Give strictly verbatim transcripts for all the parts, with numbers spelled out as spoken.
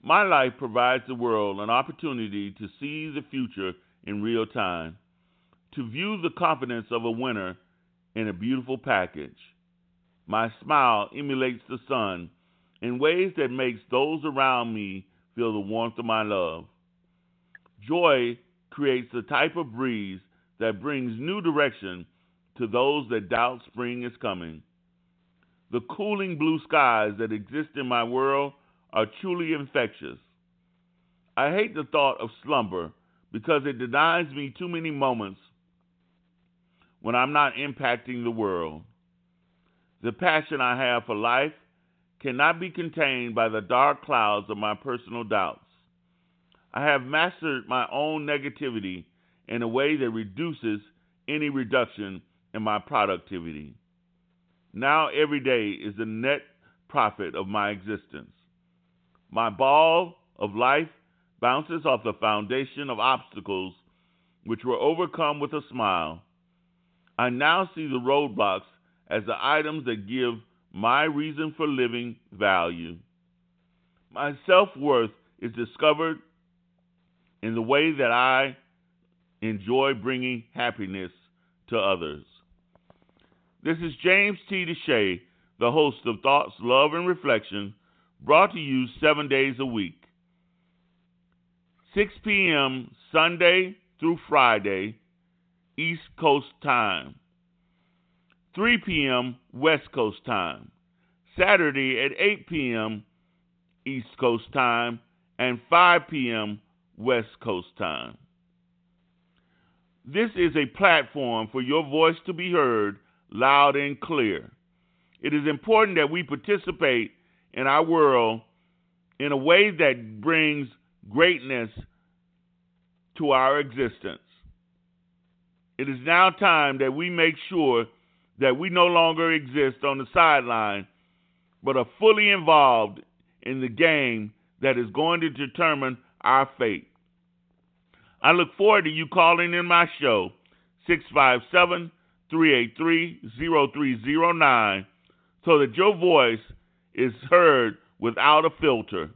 My life provides the world an opportunity to see the future in real time, to view the confidence of a winner in a beautiful package. My smile emulates the sun in ways that makes those around me feel the warmth of my love. Joy creates the type of breeze that brings new direction to those that doubt spring is coming. The cooling blue skies that exist in my world are truly infectious. I hate the thought of slumber because it denies me too many moments when I'm not impacting the world. The passion I have for life cannot be contained by the dark clouds of my personal doubts. I have mastered my own negativity in a way that reduces any reduction in my productivity. Now every day is the net profit of my existence. My ball of life bounces off the foundation of obstacles which were overcome with a smile. I now see the roadblocks as the items that give my reason for living value. My self-worth is discovered in the way that I enjoy bringing happiness to others. This is James T. Deshay, the host of Thoughts, Love, and Reflection, brought to you seven days a week. six p.m. Sunday through Friday, East Coast time. three p.m. West Coast time. Saturday at eight p.m. East Coast time and five p.m. West Coast time. This is a platform for your voice to be heard loud and clear. It is important that we participate in our world in a way that brings greatness to our existence. It is now time that we make sure that we no longer exist on the sideline, but are fully involved in the game that is going to determine our fate. I look forward to you calling in my show, six five seven, three eight three, zero three zero nine, so that your voice is heard without a filter.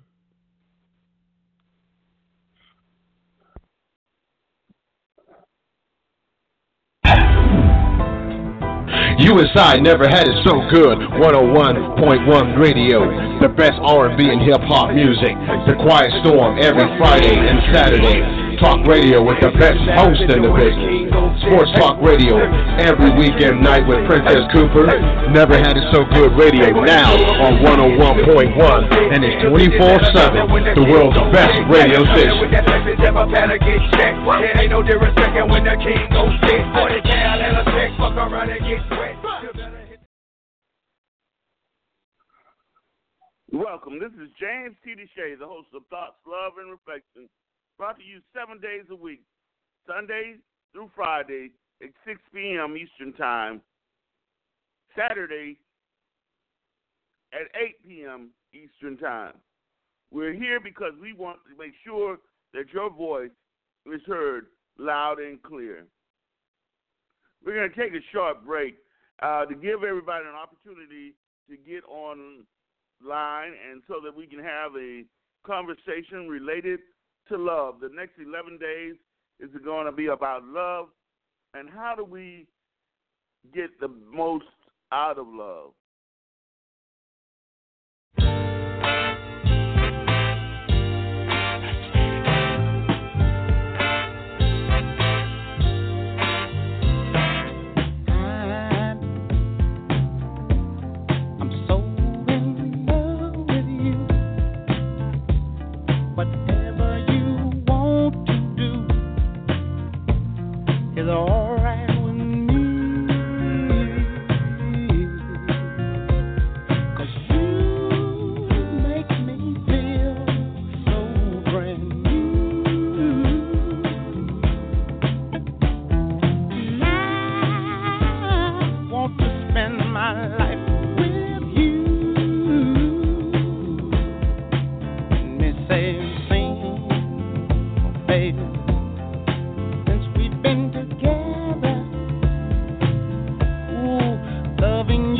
U S I never had it so good. one oh one point one Radio, the best R and B and hip hop music. The Quiet Storm every Friday and Saturday. Talk radio with the best host in the business. Sports Talk Radio every weekend night with Princess Cooper. Never had it so good radio now on one oh one point one, and it's twenty-four seven. The world's best radio station. Ain't no different second when the king goes sick. forty cal and a check, fuck around and get wet. Welcome. This is James T. Deshay, the host of Thoughts, Love, and Reflection, brought to you seven days a week, Sunday through Friday at six p.m. Eastern Time, Saturday at eight p.m. Eastern Time. We're here because we want to make sure that your voice is heard loud and clear. We're going to take a short break uh, to give everybody an opportunity to get online and so that we can have a conversation related to love. The next eleven days is going to be about love and how do we get the most out of love.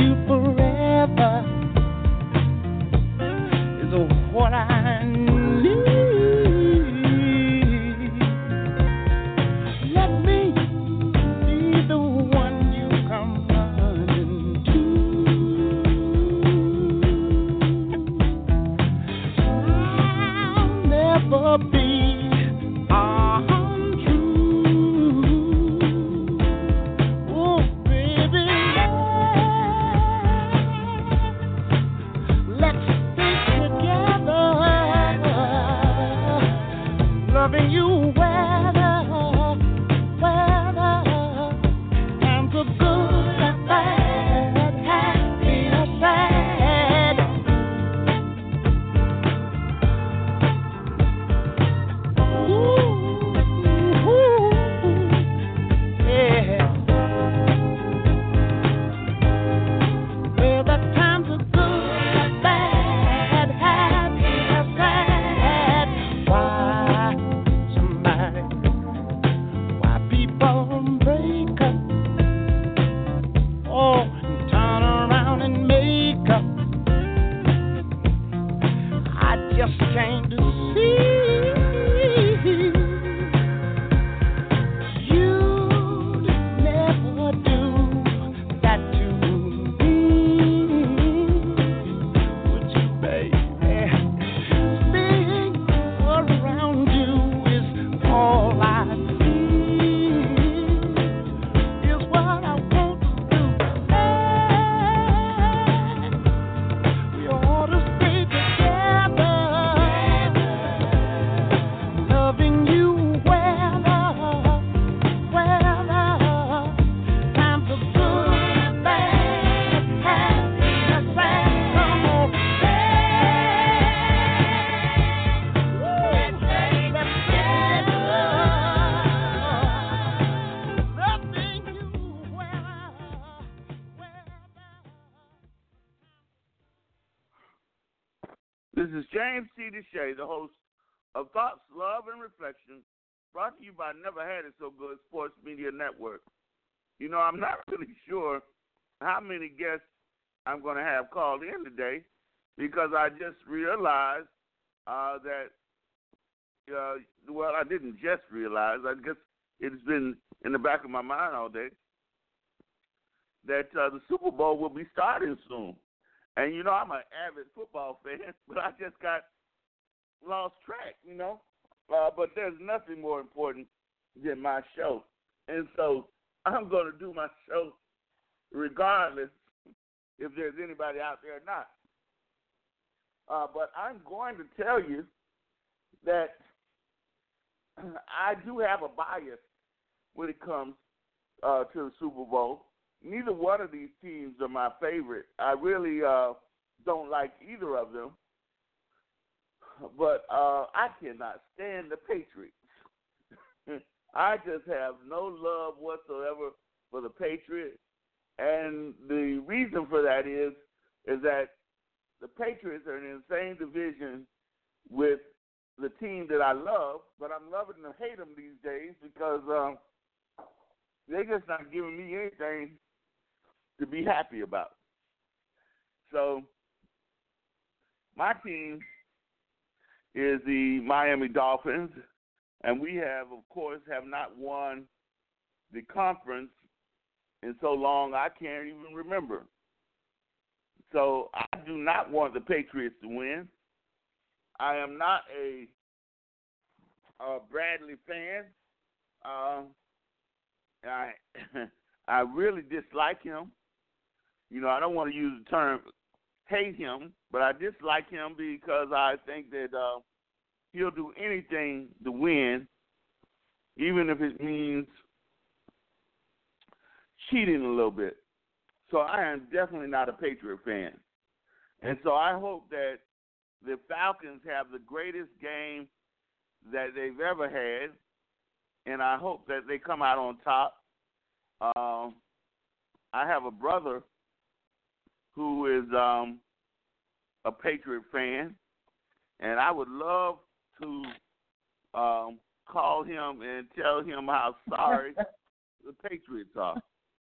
What I need. This is James C. Deshay, the host of Thoughts, Love, and Reflection, brought to you by Never Had It So Good Sports Media Network. You know, I'm not really sure how many guests I'm going to have called in today because I just realized uh, that, uh, well, I didn't just realize, I guess it's been in the back of my mind all day, that uh, the Super Bowl will be starting soon. And, you know, I'm an avid football fan, but I just got lost track, you know. Uh, but there's nothing more important than my show. And so I'm going to do my show regardless if there's anybody out there or not. Uh, but I'm going to tell you that I do have a bias when it comes uh, to the Super Bowl. Neither one of these teams are my favorite. I really uh, don't like either of them. But uh, I cannot stand the Patriots. I just have no love whatsoever for the Patriots. And the reason for that is, is that the Patriots are in the same division with the team that I love, but I'm loving to hate them these days because um, they're just not giving me anything to be happy about. So my team is the Miami Dolphins, and we have, of course, have not won the conference in so long I can't even remember. So I do not want the Patriots to win. I am not a, a Bradley fan. Uh, I I really dislike him. You know, I don't want to use the term hate him, but I dislike him because I think that uh, he'll do anything to win, even if it means cheating a little bit. So I am definitely not a Patriot fan. And so I hope that the Falcons have the greatest game that they've ever had, and I hope that they come out on top. Um, I have a brother who is um, a Patriot fan, and I would love to um, call him and tell him how sorry the Patriots are.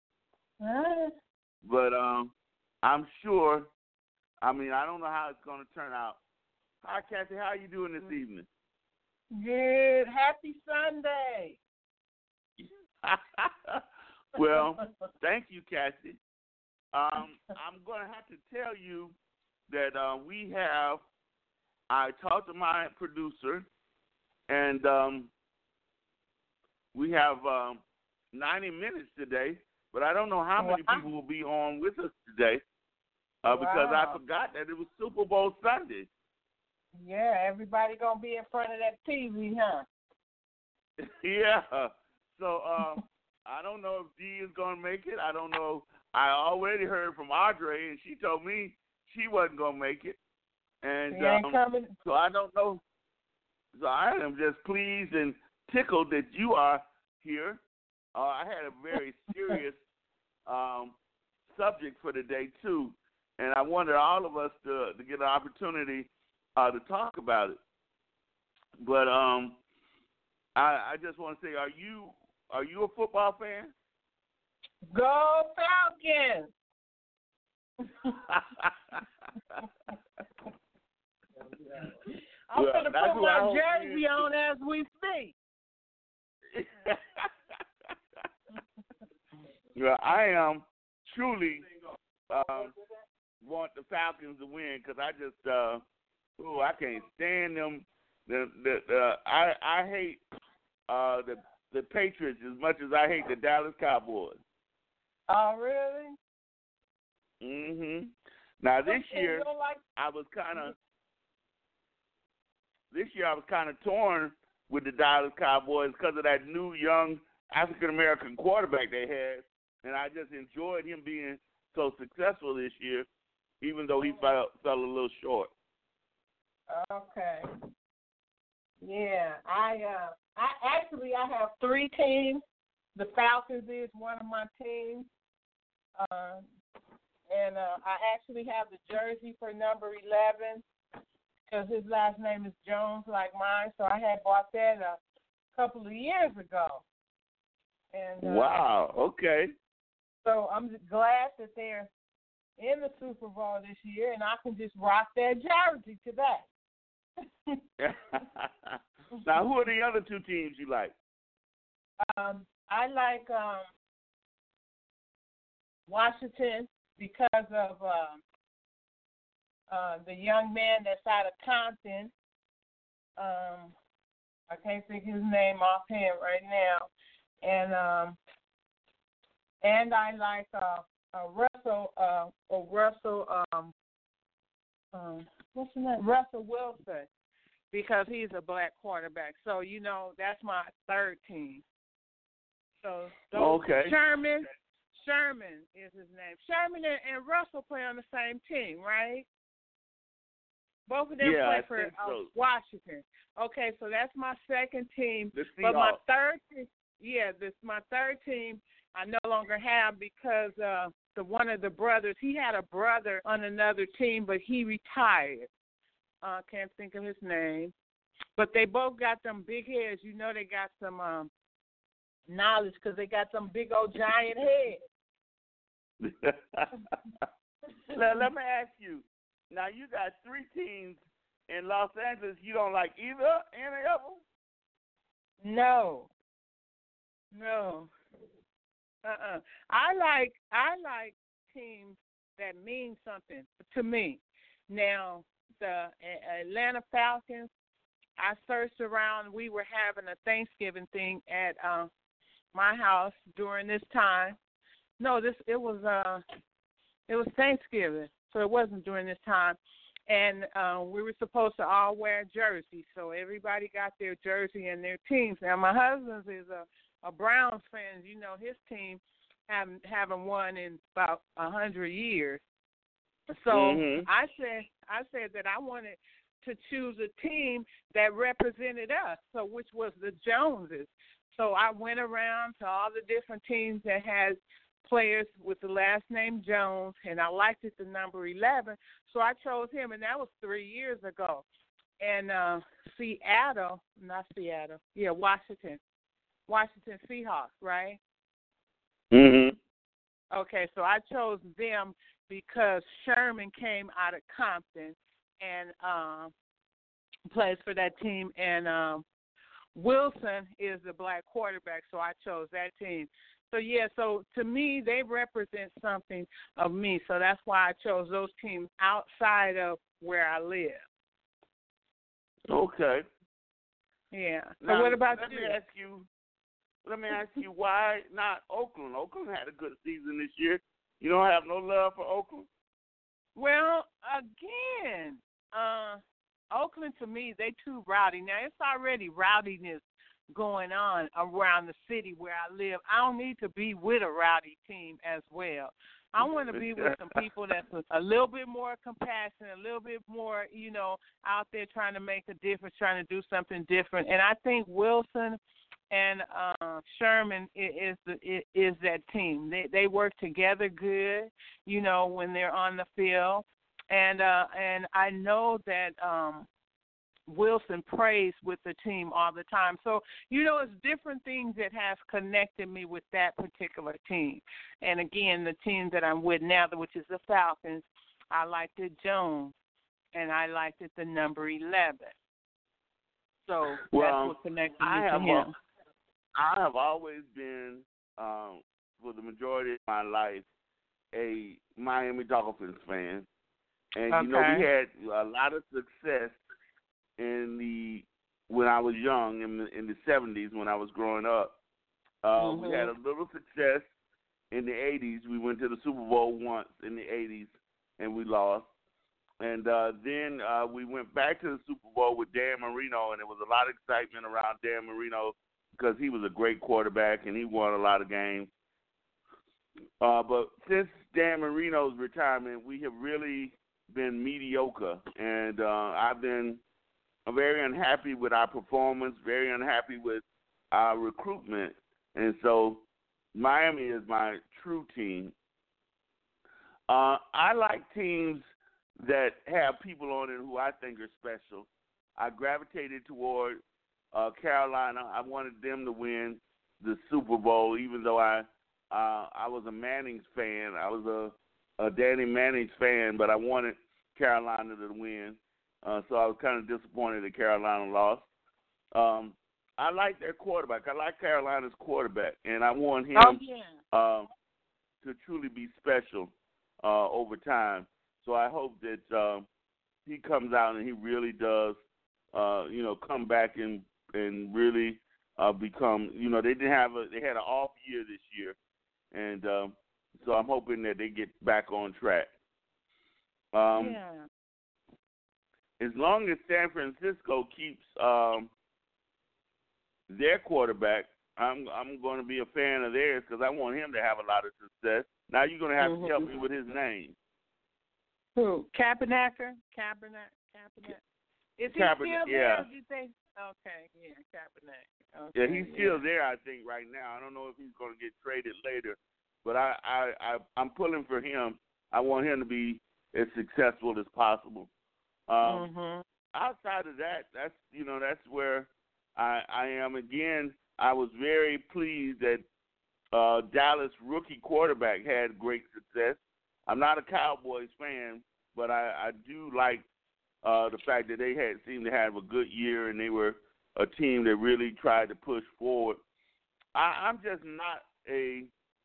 But um, I'm sure, I mean, I don't know how it's going to turn out. Hi, Kathy. How are you doing this evening? Good. Happy Sunday. Well, thank you, Kathy. Um, I'm going to have to tell you that uh, we have, I talked to my producer, and um, we have um, ninety minutes today, but I don't know how many wow. people will be on with us today uh, because wow. I forgot that it was Super Bowl Sunday. Yeah, everybody going to be in front of that T V, huh? Yeah. So um, I don't know if Dee is going to make it. I don't know. I already heard from Audrey, and she told me she wasn't going to make it. And He ain't um, coming. so I don't know. So I am just pleased and tickled that you are here. Uh, I had a very serious um, subject for today, too, and I wanted all of us to, to get an opportunity uh, to talk about it. But um, I, I just want to say, are you are you a football fan? Go Falcons! I'm Well, going to that's put who I my hope jersey you- on as we speak. Well, I am truly um, want the Falcons to win because I just, uh, oh, I can't stand them. The, the, the I I hate uh, the the Patriots as much as I hate the Dallas Cowboys. Oh, really? Mhm. Now this Okay, year you don't like- I was kind of this year I was kind of torn with the Dallas Cowboys because of that new young African American quarterback they had, and I just enjoyed him being so successful this year, even though he fell fell a little short. Okay. Yeah, I uh, I actually I have three teams. The Falcons is one of my teams, uh, and uh, I actually have the jersey for number eleven. because his last name is Jones like mine. So I had bought that a couple of years ago. And uh, wow, okay. So I'm glad that they're in the Super Bowl this year, and I can just rock their jersey to that. Now, who are the other two teams you like? Um, I like um, Washington because of uh, uh, the young man that's out of Compton. Um, I can't think of his name offhand right now. And um, and I like uh, uh, Russell uh, or Russell um, um, what's his name? Russell Wilson, because he's a black quarterback. So you know that's my third team. So those, okay. Sherman, Sherman is his name. Sherman and, and Russell play on the same team, right? Both of them yeah, play I for think uh, so. Washington. Okay, so that's my second team. The but my Seahawks. third team, yeah, this my third team I no longer have because uh, the one of the brothers, he had a brother on another team, but he retired. I uh, can't think of his name. But they both got them big heads. You know they got some um, knowledge because they got some big old giant heads. now, let me ask you. Now, you got three teams in Los Angeles. You don't like either, any of them? No. No. Uh-uh. I like I like teams that mean something to me. Now, the Atlanta Falcons, I searched around. We were having a Thanksgiving thing at uh, my house during this time. No, this it was uh it was Thanksgiving. So it wasn't during this time. And uh, we were supposed to all wear jerseys. So everybody got their jersey and their teams. Now, my husband's is a, a Browns fan. You know, his team haven't, haven't won in about a hundred years. So mm-hmm. I said I said that I wanted to choose a team that represented us, so which was the Joneses. So I went around to all the different teams that had players with the last name Jones, and I liked it the number eleven, so I chose him, and that was three years ago. And uh, Seattle, not Seattle, yeah, Washington, Washington Seahawks, right? Mm-hmm. Okay, so I chose them because Sherman came out of Compton and um, plays for that team, and um, Wilson is the black quarterback, so I chose that team. So, yeah, so to me, they represent something of me. So that's why I chose those teams outside of where I live. Okay. Yeah. So now, what about let you? Me ask you? Let me ask you why not Oakland? Oakland had a good season this year. You don't have no love for Oakland? Well, again, uh, Oakland, to me, they too rowdy. Now, it's already rowdiness going on around the city where I live. I don't need to be with a rowdy team as well. I want to be with some people that's a, a little bit more compassionate, a little bit more, you know, out there trying to make a difference, trying to do something different. And I think Wilson and uh, Sherman is is, is that team. They they work together good, you know, when they're on the field. And uh, and I know that um, Wilson prays with the team all the time. So, you know, it's different things that have connected me with that particular team. And, again, the team that I'm with now, which is the Falcons, I liked it Jones, and I liked it the number eleven. So well, that's what connected me I to have him. A, I have always been, um, for the majority of my life, a Miami Dolphins fan. And, okay. you know, we had a lot of success in the when I was young, in the, in the seventies when I was growing up. Uh, mm-hmm. We had a little success in the eighties. We went to the Super Bowl once in the eighties, and we lost. And uh, then uh, we went back to the Super Bowl with Dan Marino, and there was a lot of excitement around Dan Marino because he was a great quarterback, and he won a lot of games. Uh, but since Dan Marino's retirement, we have really been mediocre, and uh, I've been very unhappy with our performance, very unhappy with our recruitment, and so Miami is my true team. Uh, I like teams that have people on it who I think are special. I gravitated toward uh, Carolina. I wanted them to win the Super Bowl, even though I uh, I was a Manning's fan. I was a, a Danny Manning's fan, but I wanted Carolina to win. Uh, so I was kind of disappointed that Carolina lost. Um, I like their quarterback. I like Carolina's quarterback, and I want him oh, yeah. uh, to truly be special uh, over time. So I hope that uh, he comes out and he really does, uh, you know, come back and and really uh, become. You know, they didn't have a they had an off year this year, and um, so I'm hoping that they get back on track. Um, yeah. As long as San Francisco keeps um, their quarterback, I'm I'm going to be a fan of theirs because I want him to have a lot of success. Now you're going to have mm-hmm. to help me with his name. Who? Kaepernick? Kaepernick? Kaepernick? Is he Kaepernick, still yeah. there? You think? Okay, yeah, Kaepernick. Okay, Yeah, he's still yeah. there, I think, right now. I don't know if he's going to get traded later, but I, I, I, I'm pulling for him. I want him to be as successful as possible. Um, mm-hmm. Outside of that, that's you know that's where I, I am. Again, I was very pleased that uh, Dallas rookie quarterback had great success. I'm not a Cowboys fan, but I, I do like uh, the fact that they had seemed to have a good year and they were a team that really tried to push forward. I, I'm just not a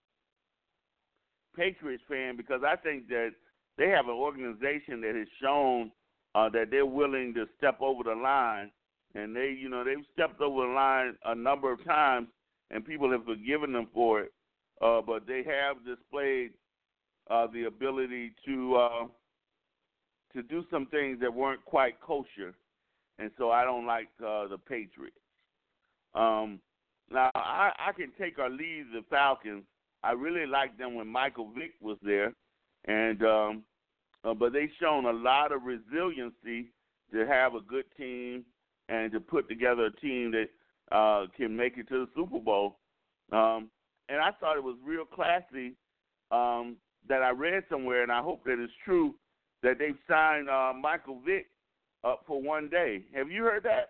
Patriots fan because I think that they have an organization that has shown uh, that they're willing to step over the line, and they, you know, they've stepped over the line a number of times, and people have forgiven them for it. Uh, but they have displayed uh, the ability to uh, to do some things that weren't quite kosher, and so I don't like uh, the Patriots. Um, now I, I can take or leave the Falcons. I really liked them when Michael Vick was there, and um, uh, but they've shown a lot of resiliency to have a good team and to put together a team that uh, can make it to the Super Bowl. Um, and I thought it was real classy um, that I read somewhere, and I hope that it's true, that they've signed uh, Michael Vick up for one day. Have you heard that?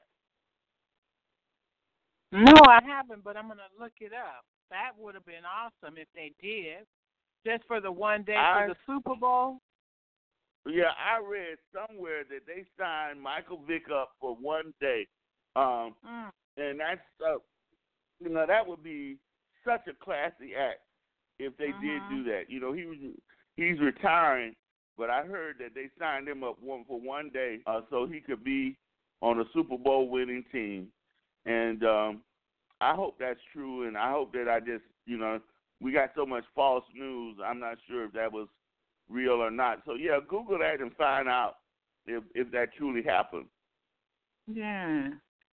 No, I haven't, but I'm going to look it up. That would have been awesome if they did, just for the one day I, for the Super Bowl. Yeah, I read somewhere that they signed Michael Vick up for one day, um, mm. and that's uh, you know that would be such a classy act if they mm-hmm. did do that. You know, he was he's retiring, but I heard that they signed him up one for one day uh, so he could be on a Super Bowl winning team, and um, I hope that's true, and I hope that I just you know we got so much false news. I'm not sure if that was real or not. So yeah, Google that and find out if if that truly happened. Yeah.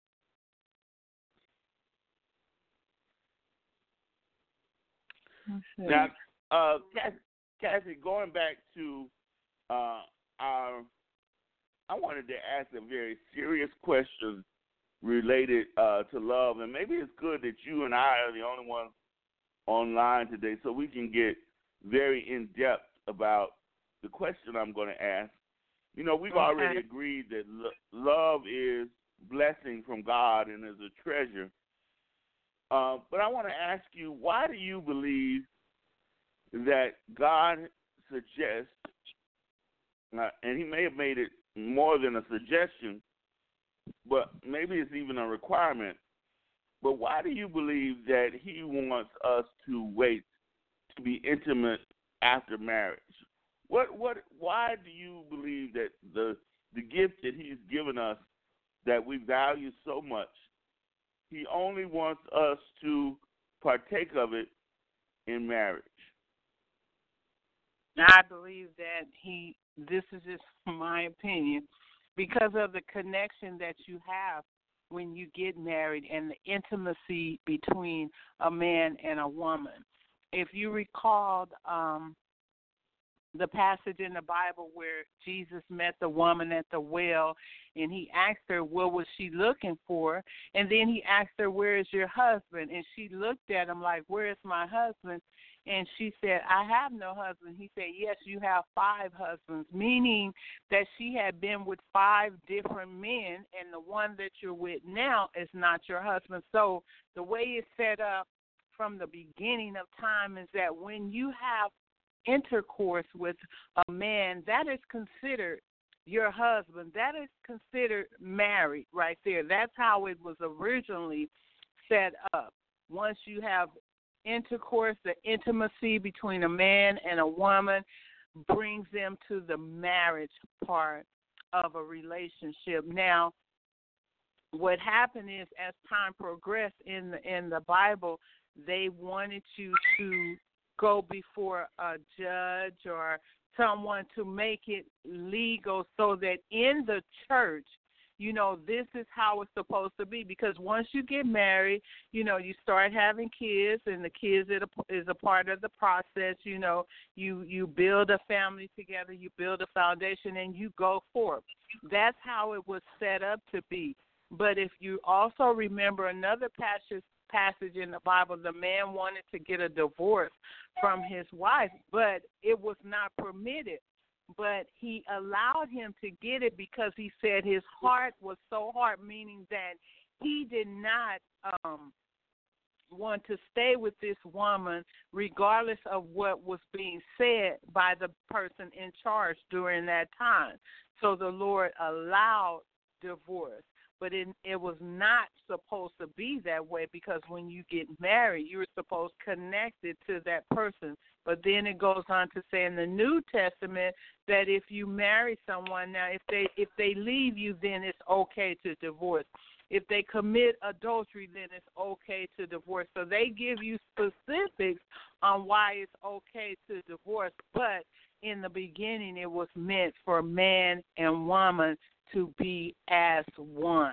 Now, uh, Cassie, going back to uh, our, I wanted to ask a very serious question related uh, to love, and maybe it's good that you and I are the only ones online today, so we can get very in depth about the question I'm going to ask. You know, we've okay. already agreed that lo- love is blessing from God and is a treasure. Uh, but I want to ask you, why do you believe that God suggests, uh, and he may have made it more than a suggestion, but maybe it's even a requirement, but why do you believe that he wants us to wait to be intimate after marriage? What, what, why do you believe that the the gift that he's given us that we value so much, he only wants us to partake of it in marriage? I believe that he, this is just my opinion, because of the connection that you have when you get married and the intimacy between a man and a woman. If you recalled, um, the passage in the Bible where Jesus met the woman at the well, and he asked her what was she looking for, and then he asked her, where is your husband? And she looked at him like, where is my husband? And she said, I have no husband. He said, yes, you have five husbands, meaning that she had been with five different men, and the one that you're with now is not your husband. So the way it's set up from the beginning of time is that when you have intercourse with a man, that is considered your husband. That is considered married right there. That's how it was originally set up. Once you have intercourse, the intimacy between a man and a woman brings them to the marriage part of a relationship. Now, what happened is, as time progressed in the, in the Bible, they wanted you to go before a judge or someone to make it legal so that in the church, you know, this is how it's supposed to be. Because once you get married, you know, you start having kids, and the kids is a part of the process. You know, you, you build a family together, you build a foundation, and you go forth. That's how it was set up to be. But if you also remember another passage, passage in the Bible, the man wanted to get a divorce from his wife, but it was not permitted. But he allowed him to get it because he said his heart was so hard, meaning that he did not um, want to stay with this woman regardless of what was being said by the person in charge during that time. So the Lord allowed divorce. But it, it was not supposed to be that way, because when you get married, you're supposed connected to that person. But then it goes on to say in the New Testament that if you marry someone, now if they if they leave you, then it's okay to divorce. If they commit adultery, then it's okay to divorce. So they give you specifics on why it's okay to divorce. But in the beginning, it was meant for man and woman to be as one.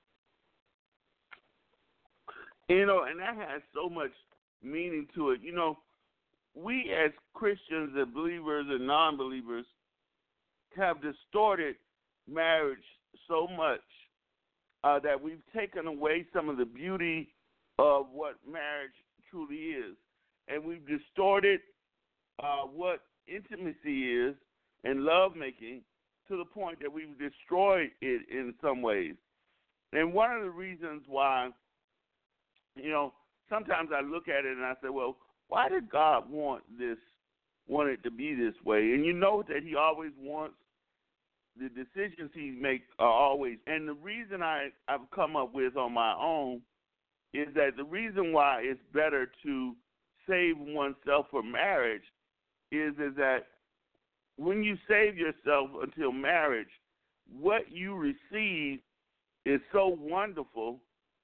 You know, and that has so much meaning to it. You know, we as Christians and believers and non-believers have distorted marriage so much uh, that we've taken away some of the beauty of what marriage truly is. And we've distorted uh, what intimacy is and lovemaking to the point that we've destroyed it in some ways. And one of the reasons why, you know, sometimes I look at it and I say, well, why did God want this, want it to be this way? And you know that he always wants the decisions he makes are always. And the reason I, I've come up with on my own is that the reason why it's better to save oneself for marriage is, is that when you save yourself until marriage, what you receive is so wonderful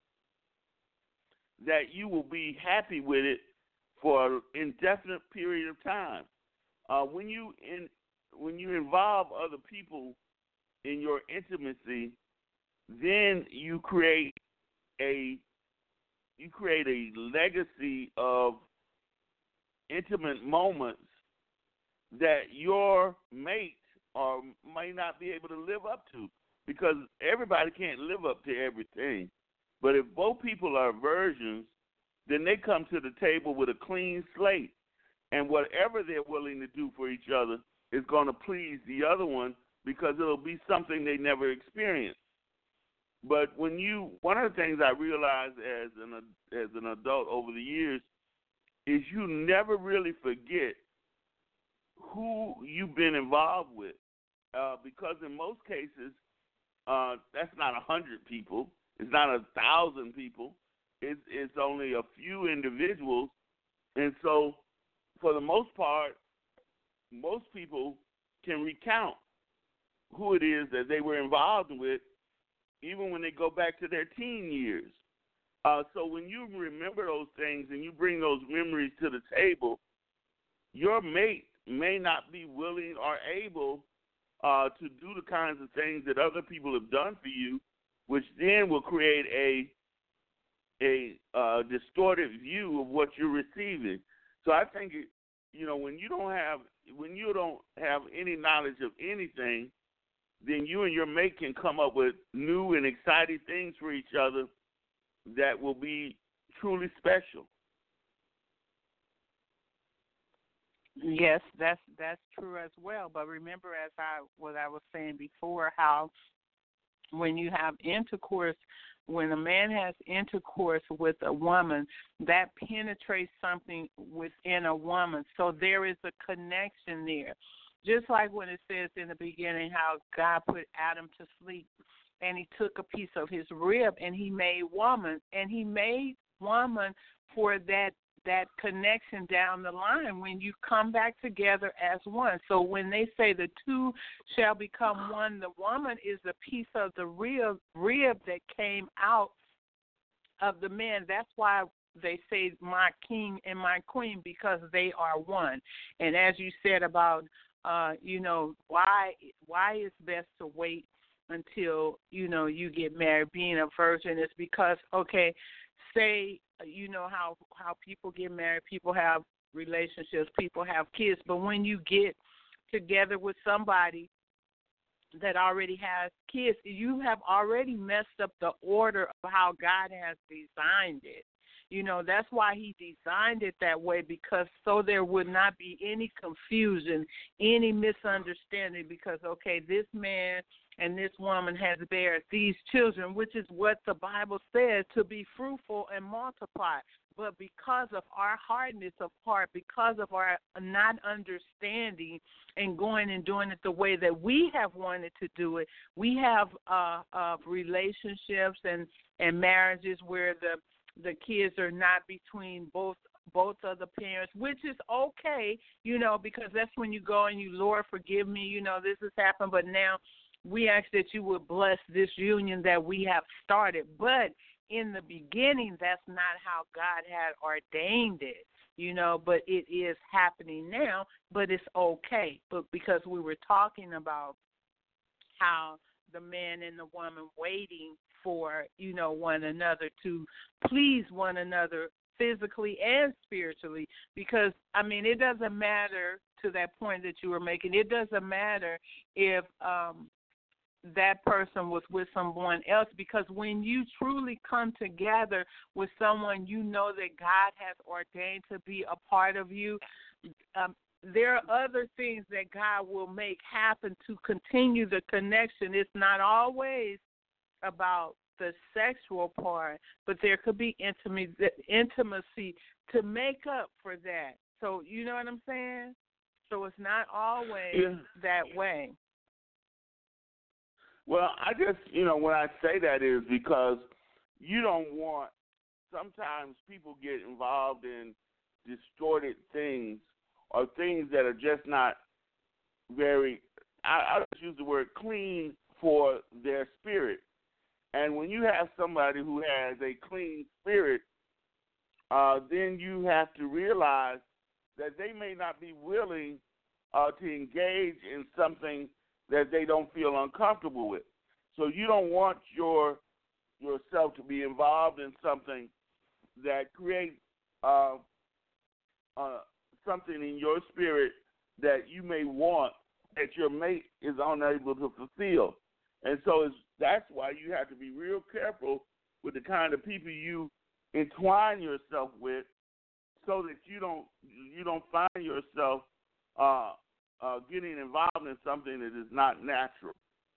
that you will be happy with it for an indefinite period of time. Uh, when you in, when you involve other people in your intimacy, then you create a you create a legacy of intimate moments that your mate or may not be able to live up to, because everybody can't live up to everything. But if both people are virgins, then they come to the table with a clean slate, and whatever they're willing to do for each other is going to please the other one, because it'll be something they never experienced. But when you, one of the things I realized as an as an adult over the years is you never really forget who you've been involved with, uh, because in most cases, uh, that's not a hundred people, it's not a thousand people, it's, it's only a few individuals, and so for the most part, most people can recount who it is that they were involved with, even when they go back to their teen years. Uh, so when you remember those things and you bring those memories to the table, your mate may not be willing or able uh, to do the kinds of things that other people have done for you, which then will create a a uh, distorted view of what you're receiving. So I think, it, you know, when you don't have when you don't have any knowledge of anything, then you and your mate can come up with new and exciting things for each other that will be truly special. Yes, that's that's true as well. But remember, as I what I was saying before, how when you have intercourse, when a man has intercourse with a woman, that penetrates something within a woman. So there is a connection there. Just like when it says in the beginning how God put Adam to sleep and he took a piece of his rib and he made woman, and he made woman for that that connection down the line when you come back together as one. So when they say the two shall become one, the woman is a piece of the rib, rib that came out of the man. That's why they say my king and my queen, because they are one. And as you said about, uh, you know, why why it's best to wait until, you know, you get married, being a virgin, is because, okay, say, you know, how, how people get married, people have relationships, people have kids, but when you get together with somebody that already has kids, you have already messed up the order of how God has designed it. You know, that's why he designed it that way, because so there would not be any confusion, any misunderstanding, because, okay, this man and this woman has bear these children, which is what the Bible says, to be fruitful and multiply. But because of our hardness of heart, because of our not understanding and going and doing it the way that we have wanted to do it, we have uh, uh, relationships and, and marriages where the the kids are not between both both of the parents, which is okay, you know, because that's when you go and you, Lord, forgive me, you know, this has happened, but now we ask that you would bless this union that we have started. But in the beginning, that's not how God had ordained it, you know, but it is happening now, but it's okay. But because we were talking about how the man and the woman waiting for, you know, one another to please one another physically and spiritually, because, I mean, it doesn't matter, to that point that you were making, it doesn't matter if um, that person was with someone else, because when you truly come together with someone you know that God has ordained to be a part of you, um, there are other things that God will make happen to continue the connection. It's not always about the sexual part, but there could be intimacy, intimacy to make up for that. So you know what I'm saying? So it's not always yeah. that way. Well, I just, you know, when I say that is because you don't want, sometimes people get involved in distorted things or things that are just not very, I, I'll just use the word clean for their spirit. And when you have somebody who has a clean spirit, uh, then you have to realize that they may not be willing uh, to engage in something that they don't feel uncomfortable with. So you don't want your yourself to be involved in something that creates uh, uh, something in your spirit that you may want that your mate is unable to fulfill. And so it's, that's why you have to be real careful with the kind of people you entwine yourself with, so that you don't you don't find yourself uh, uh, getting involved in something that is not natural.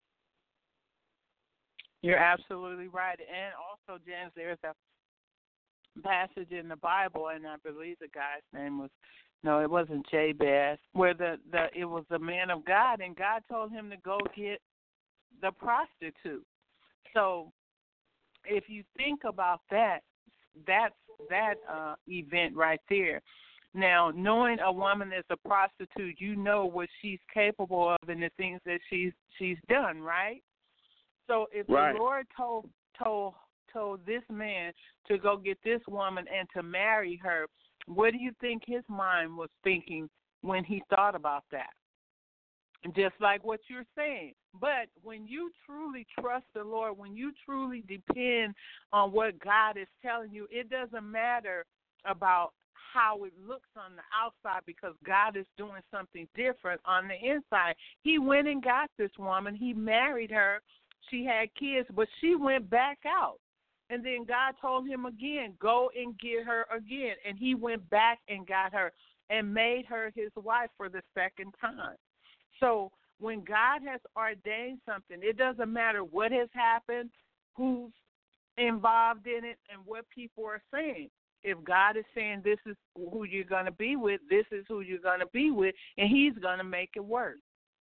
You're absolutely right. And also, James, there's a passage in the Bible, and I believe the guy's name was, no, it wasn't Jabez, where the, the it was a man of God, and God told him to go get the prostitute. So if you think about that, that's that uh, event right there. Now, knowing a woman is a prostitute, you know what she's capable of and the things that she's she's done, right? So if right. the Lord told told told this man to go get this woman and to marry her, what do you think his mind was thinking when he thought about that? Just like what you're saying. But when you truly trust the Lord, when you truly depend on what God is telling you, it doesn't matter about how it looks on the outside, because God is doing something different on the inside. He went and got this woman. He married her. She had kids, but she went back out. And then God told him again, go and get her again. And he went back and got her and made her his wife for the second time. So when God has ordained something, it doesn't matter what has happened, who's involved in it, and what people are saying. If God is saying this is who you're going to be with, this is who you're going to be with, and he's going to make it work.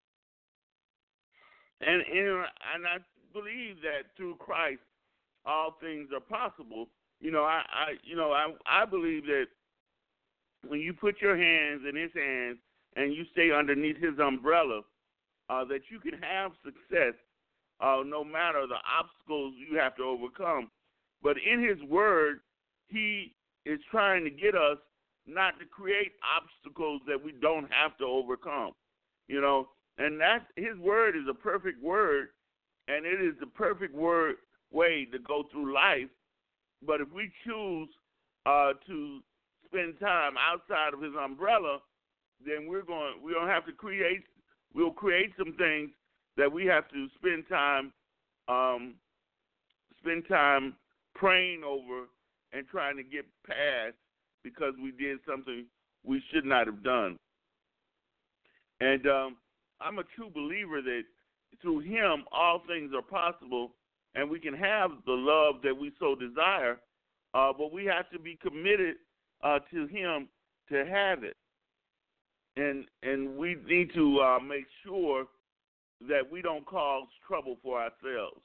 And, and and I believe that through Christ, all things are possible. You know, I, I you know I I believe that when you put your hands in his hands and you stay underneath his umbrella, uh, that you can have success uh, no matter the obstacles you have to overcome. But in his word, he is trying to get us not to create obstacles that we don't have to overcome. You know, and that's, his word is a perfect word, and it is the perfect word way to go through life. But if we choose uh, to spend time outside of his umbrella, then we're going we're going to have to create we'll create some things that we have to spend time um, spend time praying over and trying to get past, because we did something we should not have done. And um, I'm a true believer that through him all things are possible, and we can have the love that we so desire, uh, but we have to be committed uh, to him to have it. And and we need to uh, make sure that we don't cause trouble for ourselves.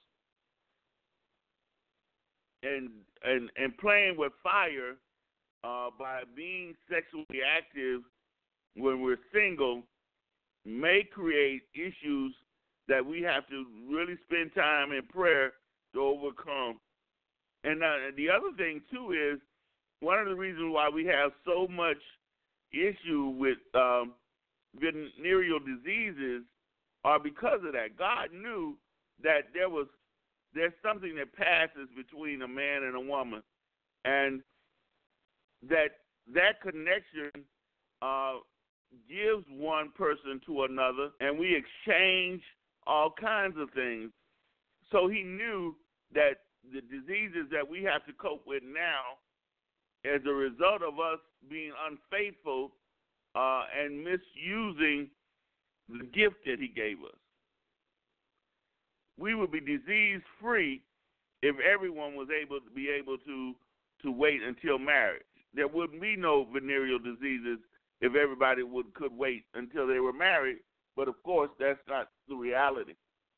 And and and playing with fire uh, by being sexually active when we're single may create issues that we have to really spend time in prayer to overcome. And uh, the other thing too is, one of the reasons why we have so much issue with um, venereal diseases are because of that. God knew that there was there's something that passes between a man and a woman, and that that connection uh, gives one person to another, and we exchange all kinds of things. So he knew that the diseases that we have to cope with now, as a result of us being unfaithful uh, and misusing the gift that he gave us. We would be disease-free if everyone was able to be able to, to wait until marriage. There wouldn't be no venereal diseases if everybody would could wait until they were married, but of course that's not the reality.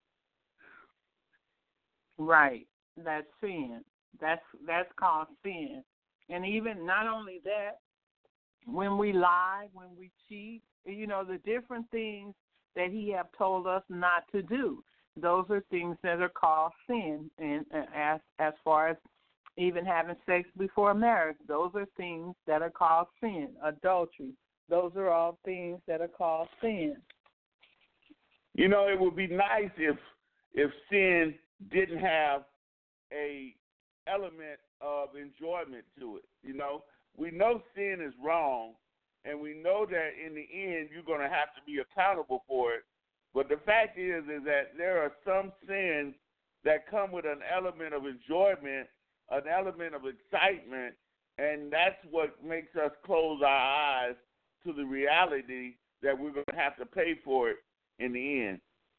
Right. That's sin. That's that's called sin. And even not only that, when we lie, when we cheat, you know, the different things that he have told us not to do, those are things that are called sin. And as as far as even having sex before marriage, those are things that are called sin. Adultery, those are all things that are called sin. You know, it would be nice if if sin didn't have a element of enjoyment to it. You know, we know sin is wrong, and we know that in the end you're going to have to be accountable for it. But the fact is, is that there are some sins that come with an element of enjoyment, an element of excitement, and that's what makes us close our eyes to the reality that we're going to have to pay for it in the end.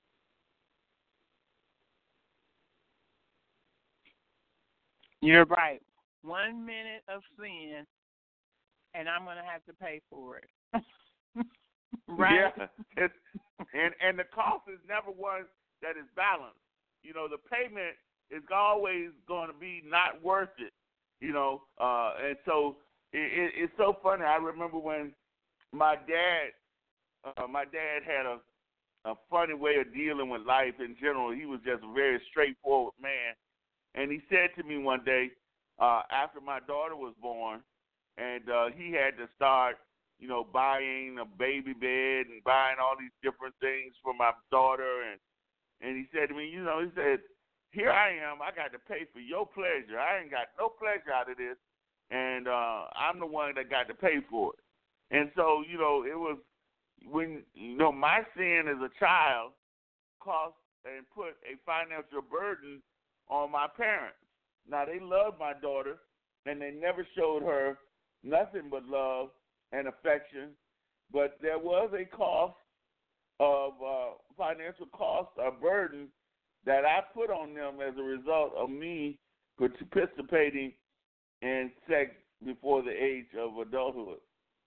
You're right. One minute of sin, and I'm going to have to pay for it. Right? Yeah. It's, and, and the cost is never one that is balanced. You know, the payment is always going to be not worth it, you know. Uh, and so it, it, it's so funny. I remember when my dad, uh, my dad had a, a funny way of dealing with life in general. He was just a very straightforward man. And he said to me one day, uh, after my daughter was born, and uh, he had to start, you know, buying a baby bed and buying all these different things for my daughter. And, and he said to me, you know, he said, here I am. I got to pay for your pleasure. I ain't got no pleasure out of this. and uh, I'm the one that got to pay for it. And so, you know, it was when, you know, my sin as a child cost and put a financial burden on my parents. Now, they loved my daughter, and they never showed her nothing but love and affection, but there was a cost of uh, financial cost, a burden that I put on them as a result of me participating in sex before the age of adulthood.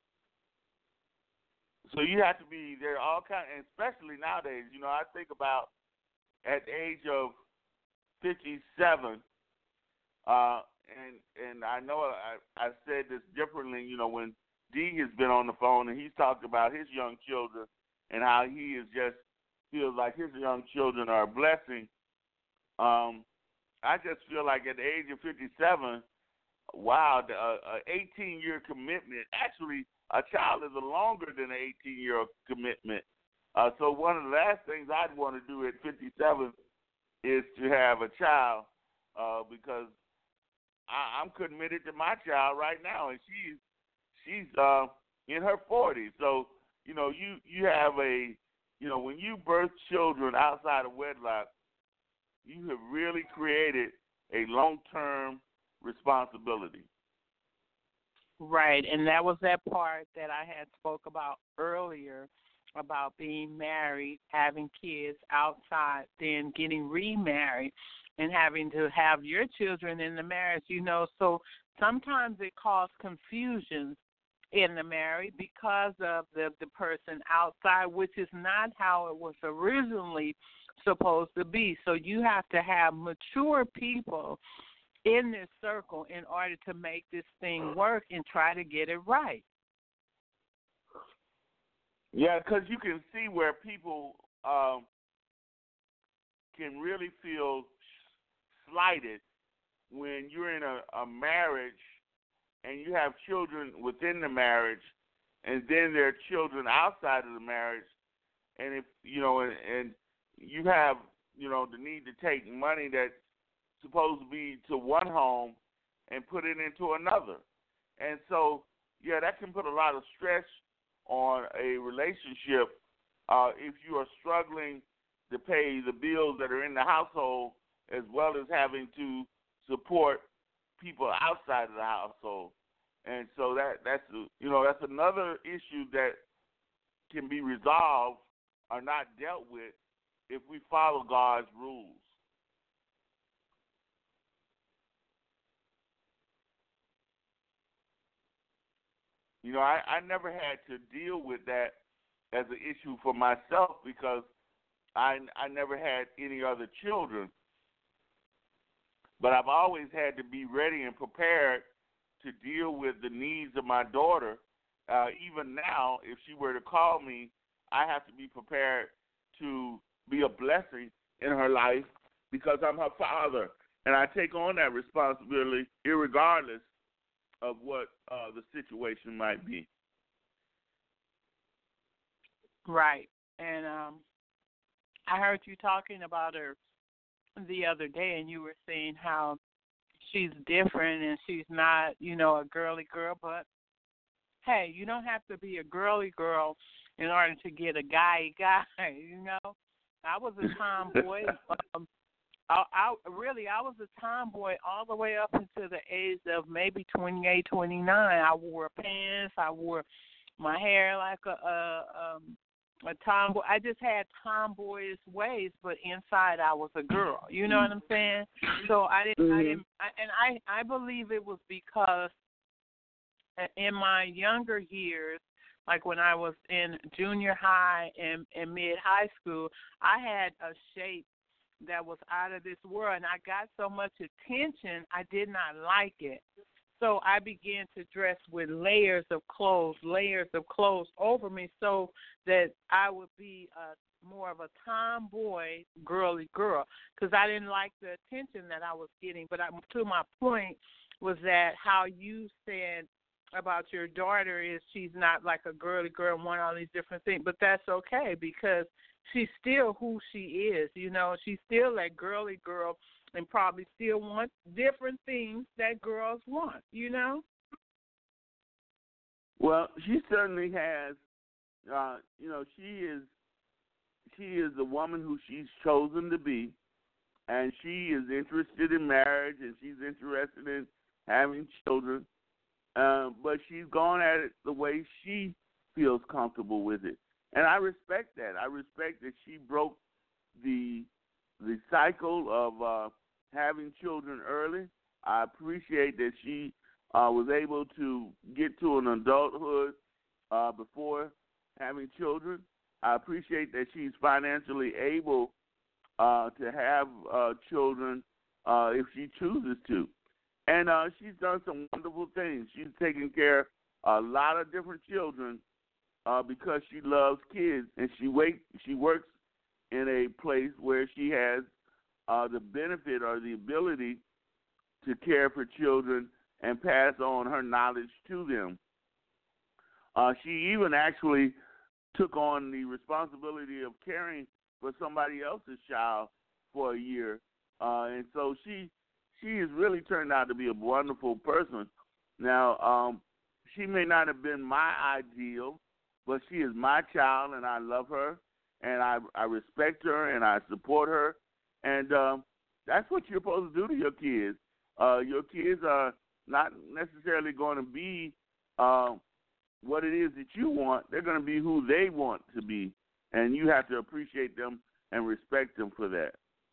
So you have to be, there are all kinds, and especially nowadays, you know, I think about at the age of fifty-seven, uh, and and I know I, I said this differently, you know, when D has been on the phone and he's talked about his young children and how he is just feels like his young children are a blessing. Um, I just feel like at the age of fifty-seven, wow, the uh, eighteen-year commitment. Actually, a child is a longer than an eighteen-year commitment. Uh, so one of the last things I'd want to do at fifty-seven is to have a child uh, because I, I'm committed to my child right now, and she's she's uh, in her forties. So you know, you you have a you know when you birth children outside of wedlock, you have really created a long-term responsibility. Right, and that was that part that I had spoke about earlier about being married, having kids outside, then getting remarried and having to have your children in the marriage, you know. So sometimes it causes confusion in the marriage because of the, the person outside, which is not how it was originally supposed to be. So you have to have mature people in this circle in order to make this thing work and try to get it right. Yeah, because you can see where people um, can really feel slighted when you're in a, a marriage and you have children within the marriage, and then there are children outside of the marriage, and if you know, and, and you have you know the need to take money that's supposed to be to one home and put it into another, and so yeah, that can put a lot of stress on a relationship uh, if you are struggling to pay the bills that are in the household as well as having to support people outside of the household. And so that that's you know that's another issue that can be resolved or not dealt with if we follow God's rules. You know, I, I never had to deal with that as an issue for myself because I, I never had any other children. But I've always had to be ready and prepared to deal with the needs of my daughter. Uh, even now, if she were to call me, I have to be prepared to be a blessing in her life because I'm her father. And I take on that responsibility irregardless of what uh, the situation might be. Right. And um, I heard you talking about her the other day, and you were saying how she's different and she's not, you know, a girly girl. But, hey, you don't have to be a girly girl in order to get a guy guy, you know. I was a tomboy. um, I, I really, I was a tomboy all the way up until the age of maybe twenty-eight, twenty-nine. I wore pants. I wore my hair like a, a, um, a tomboy. I just had tomboyish ways, but inside I was a girl. You know what I'm saying? So I didn't, mm-hmm. I didn't, I, and I, I believe it was because in my younger years, like when I was in junior high and, and mid-high school, I had a shape that was out of this world, and I got so much attention, I did not like it. So I began to dress with layers of clothes, layers of clothes over me so that I would be a, more of a tomboy, girly girl, because I didn't like the attention that I was getting. But I, to my point was that how you said about your daughter is she's not like a girly girl and want all these different things, but that's okay because she's still who she is. You know, she's still that girly girl and probably still wants different things that girls want, you know? Well, she certainly has, uh, you know, she is she is the woman who she's chosen to be, and she is interested in marriage, and she's interested in having children, uh, but she's gone at it the way she feels comfortable with it. And I respect that. I respect that she broke the the cycle of uh, having children early. I appreciate that she uh, was able to get to an adulthood uh, before having children. I appreciate that she's financially able uh, to have uh, children uh, if she chooses to. And uh, she's done some wonderful things. She's taken care of a lot of different children uh, because she loves kids, and she wait, she works in a place where she has uh, the benefit or the ability to care for children and pass on her knowledge to them. Uh, she even actually took on the responsibility of caring for somebody else's child for a year. Uh, and so she she has really turned out to be a wonderful person. Now, um, she may not have been my ideal, but she is my child, and I love her, and I, I respect her, and I support her. And um, that's what you're supposed to do to your kids. Uh, your kids are not necessarily going to be uh, what it is that you want. They're going to be who they want to be, and you have to appreciate them and respect them for that.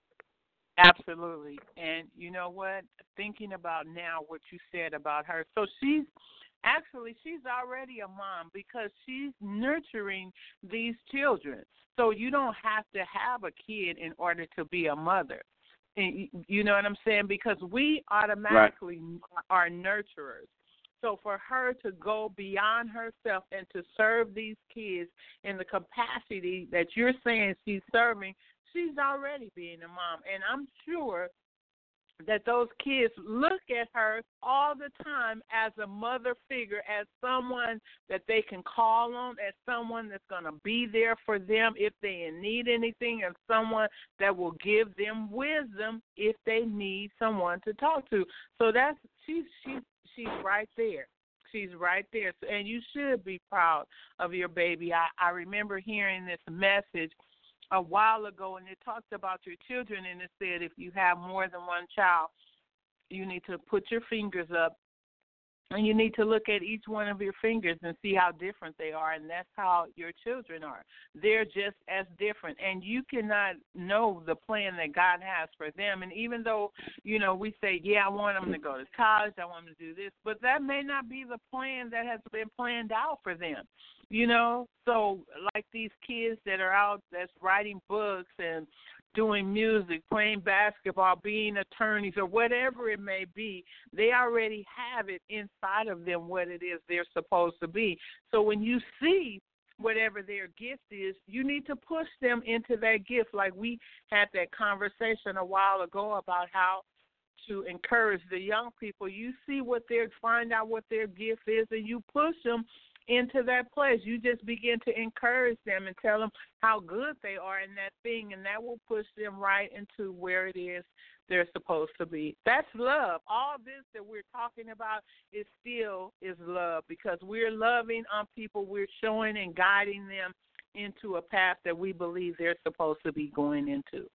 Absolutely. And you know what? Thinking about now what you said about her. So she's actually, she's already a mom because she's nurturing these children. So you don't have to have a kid in order to be a mother. And you know what I'm saying? Because we automatically right. are nurturers. So for her to go beyond herself and to serve these kids in the capacity that you're saying she's serving, she's already being a mom. And I'm sure that those kids look at her all the time as a mother figure, as someone that they can call on, as someone that's going to be there for them if they need anything, and someone that will give them wisdom if they need someone to talk to. So that's she's she's she's right there. She's right there. So, and you should be proud of your baby. I, I remember hearing this message a while ago, and it talked about your children, and it said if you have more than one child, you need to put your fingers up, and you need to look at each one of your fingers and see how different they are, and that's how your children are. They're just as different, and you cannot know the plan that God has for them. And even though, you know, we say, yeah, I want them to go to college, I want them to do this, but that may not be the plan that has been planned out for them. You know, so like these kids that are out that's writing books and doing music, playing basketball, being attorneys, or whatever it may be, they already have it inside of them what it is they're supposed to be. So when you see whatever their gift is, you need to push them into that gift. Like we had that conversation a while ago about how to encourage the young people. You see what they're, find out what their gift is, and you push them into that place. You just begin to encourage them and tell them how good they are in that thing, and that will push them right into where it is they're supposed to be. That's love. All this that we're talking about is still is love, because we're loving on people. We're showing and guiding them into a path that we believe they're supposed to be going into.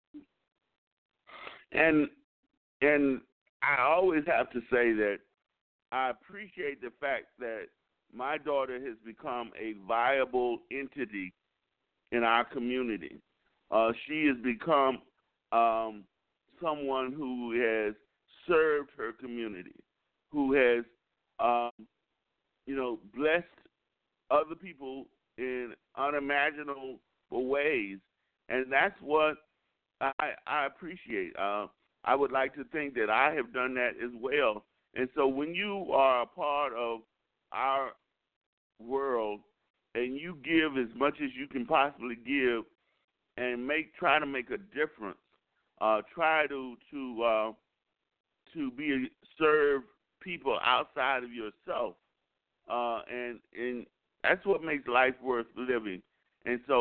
And and I always have to say that I appreciate the fact that my daughter has become a viable entity in our community. Uh, she has become um, someone who has served her community, who has, um, you know, blessed other people in unimaginable ways, and that's what I, I appreciate. Uh, I would like to think that I have done that as well. And so when you are a part of our world and you give as much as you can possibly give and make try to make a difference, uh, try to to uh, to be serve people outside of yourself, uh, and and that's what makes life worth living. And so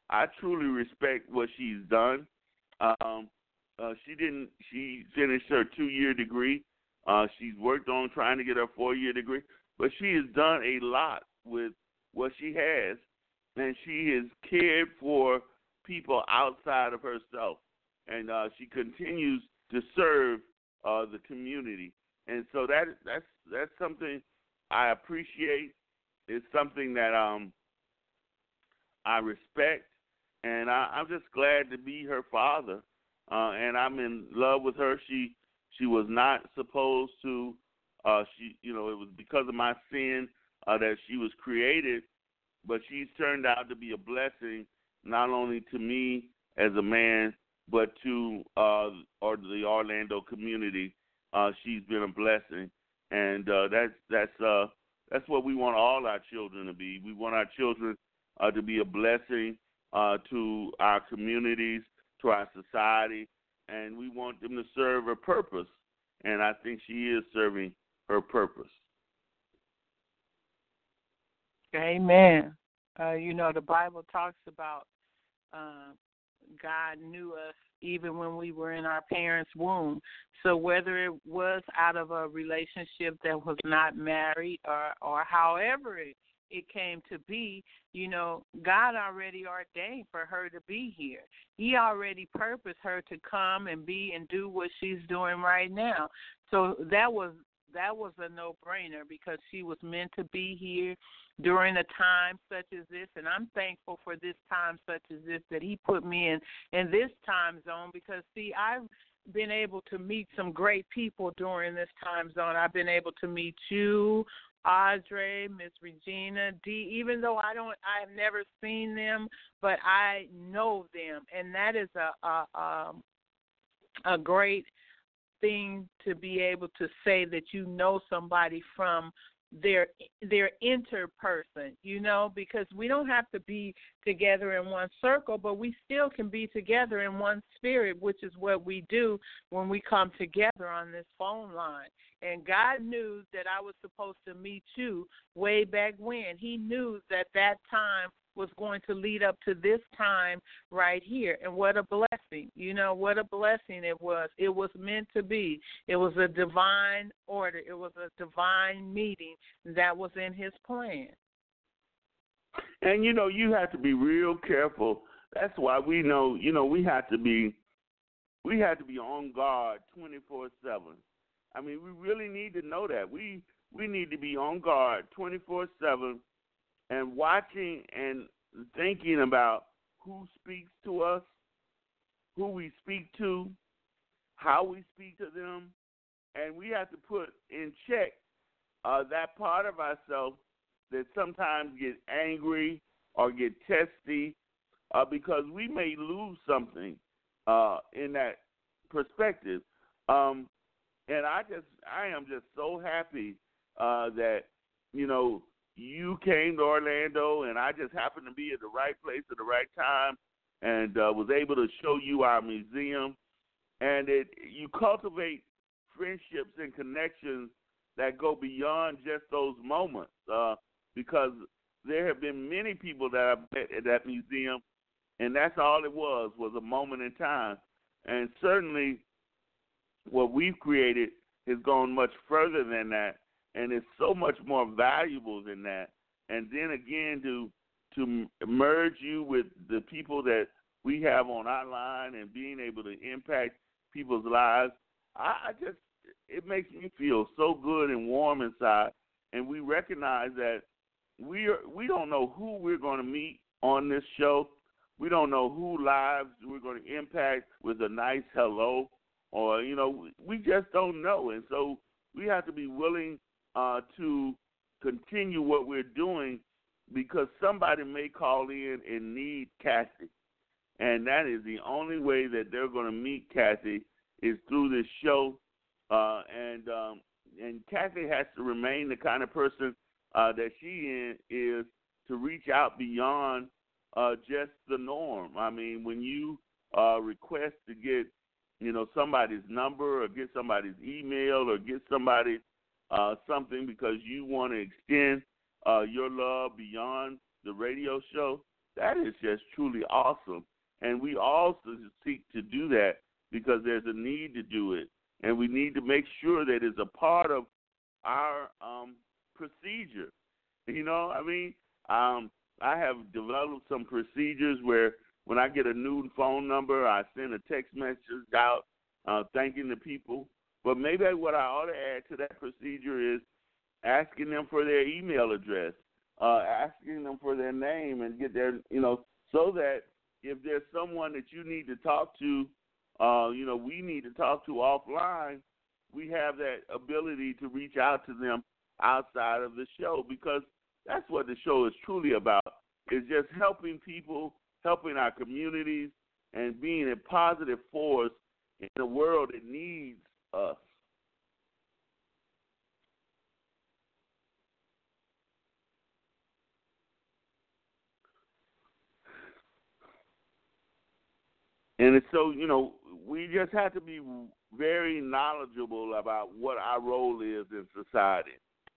I truly respect what she's done. Um, uh, she didn't. She finished her two-year degree. Uh, she's worked on trying to get her four-year degree, but she has done a lot with what she has, and she has cared for people outside of herself, and uh, she continues to serve uh, the community. And so that that's that's something I appreciate. It's something that um, I respect, and I, I'm just glad to be her father. Uh, and I'm in love with her. She she was not supposed to. Uh, she you know it was because of my sin uh, that she was created, but she's turned out to be a blessing not only to me as a man, but to uh, or the Orlando community. Uh, she's been a blessing, and uh, that's that's uh, that's what we want all our children to be. We want our children uh, to be a blessing uh, to our communities, to our society, and we want them to serve a purpose. And I think she is serving her purpose. Amen. Uh, you know, the Bible talks about uh, God knew us even when we were in our parents' womb. So whether it was out of a relationship that was not married or, or however it, it came to be, you know, God already ordained for her to be here. He already purposed her to come and be and do what she's doing right now. So that was that was a no-brainer because she was meant to be here during a time such as this, and I'm thankful for this time such as this that he put me in, in this time zone because, see, I've been able to meet some great people during this time zone. I've been able to meet you, Audrey, Miss Regina, Dee, even though I don't, I have never seen them, but I know them, and that is a a, a, a great thing to be able to say that you know somebody from their their interperson, you know, because we don't have to be together in one circle, but we still can be together in one spirit, which is what we do when we come together on this phone line. And God knew that I was supposed to meet you way back when. He knew that that time was going to lead up to this time right here. And what a blessing. You know, what a blessing it was. It was meant to be. It was a divine order. It was a divine meeting that was in his plan. And, you know, you have to be real careful. That's why we know, you know, we have to be, we have to be on guard twenty-four seven. I mean, we really need to know that. We, we need to be on guard twenty-four seven. And watching and thinking about who speaks to us, who we speak to, how we speak to them, and we have to put in check uh, that part of ourselves that sometimes get angry or get testy uh, because we may lose something uh, in that perspective. Um, and I just, I am just so happy uh, that, you know, you came to Orlando, and I just happened to be at the right place at the right time and uh, was able to show you our museum. And it, you cultivate friendships and connections that go beyond just those moments uh, because there have been many people that I've met at that museum, and that's all it was, was a moment in time. And certainly what we've created has gone much further than that. And it's so much more valuable than that. And then again, to to merge you with the people that we have on our line and being able to impact people's lives, I, I just it makes me feel so good and warm inside. And we recognize that we are we don't know who we're going to meet on this show. We don't know who lives we're going to impact with a nice hello, or you know, we just don't know. And so we have to be willing Uh, to continue what we're doing because somebody may call in and need Kathy. And that is the only way that they're going to meet Kathy is through this show. Uh, and um, and Kathy has to remain the kind of person uh, that she in, is to reach out beyond uh, just the norm. I mean, when you uh, request to get, you know, somebody's number or get somebody's email or get somebody Uh, something because you want to extend uh, your love beyond the radio show, that is just truly awesome. And we also seek to do that because there's a need to do it. And we need to make sure that it's a part of our um, procedure. You know, I mean, um, I have developed some procedures where when I get a new phone number, I send a text message out uh, thanking the people. But maybe what I ought to add to that procedure is asking them for their email address, uh, asking them for their name and get their, you know, so that if there's someone that you need to talk to, uh, you know, we need to talk to offline, we have that ability to reach out to them outside of the show, because that's what the show is truly about, is just helping people, helping our communities, and being a positive force in a world that needs us. And it's so, you know, we just have to be very knowledgeable about what our role is in society.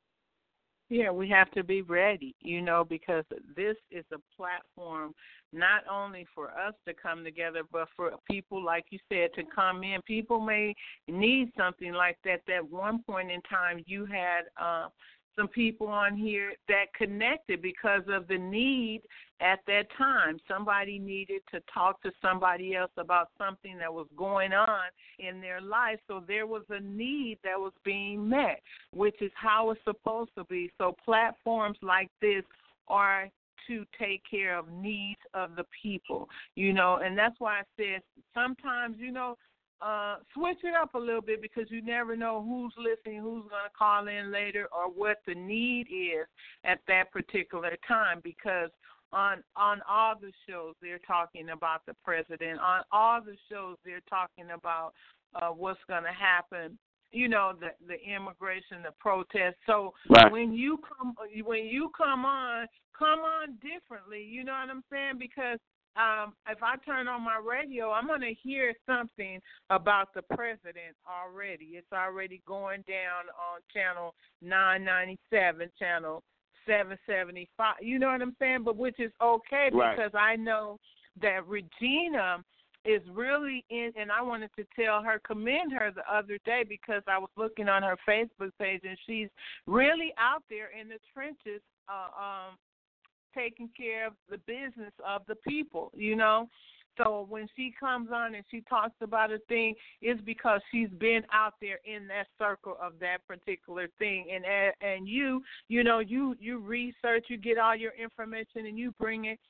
Yeah, we have to be ready, you know, because this is a platform not only for us to come together, but for people, like you said, to come in. People may need something like that. At one point in time, you had uh, some people on here that connected because of the need at that time. Somebody needed to talk to somebody else about something that was going on in their life. So there was a need that was being met, which is how it's supposed to be. So platforms like this are to take care of needs of the people, you know, and that's why I said sometimes, you know, Uh, switch it up a little bit, because you never know who's listening, who's going to call in later, or what the need is at that particular time. Because on on all the shows, they're talking about the president. On all the shows, they're talking about uh, what's going to happen. You know, the the immigration, the protest. So right. when you come when you come on, come on differently. You know what I'm saying? Because Um, if I turn on my radio, I'm going to hear something about the president already. It's already going down on channel nine ninety-seven, channel seven seventy-five. You know what I'm saying? But which is okay, right. because I know that Regina is really in, and I wanted to tell her, commend her the other day, because I was looking on her Facebook page, and she's really out there in the trenches, uh, um, taking care of the business of the people, you know. So when she comes on and she talks about a thing, it's because she's been out there in that circle of that particular thing. And and you, you know, you, you research, you get all your information, and you bring it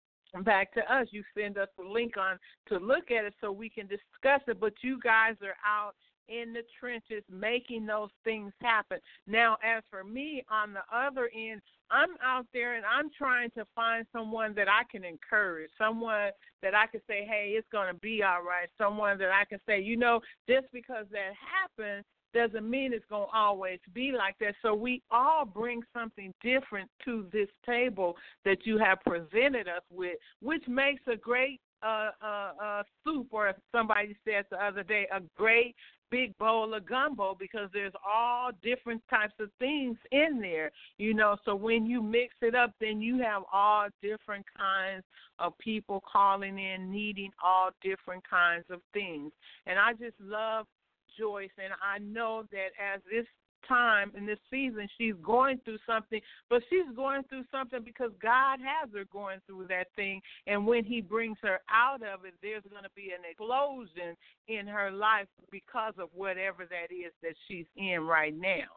back to us. You send us a link on to look at it so we can discuss it. But you guys are out in the trenches making those things happen. Now, as for me, on the other end, I'm out there and I'm trying to find someone that I can encourage, someone that I can say, hey, it's going to be all right, someone that I can say, you know, just because that happened doesn't mean it's going to always be like that. So we all bring something different to this table that you have presented us with, which makes a great uh, uh, uh, soup, or somebody said the other day, a great big bowl of gumbo, because there's all different types of things in there, you know. So when you mix it up, then you have all different kinds of people calling in, needing all different kinds of things. And I just love Joyce, and I know that as this time in this season, she's going through something, but she's going through something because God has her going through that thing, and when he brings her out of it, there's going to be an explosion in her life because of whatever that is that she's in right now.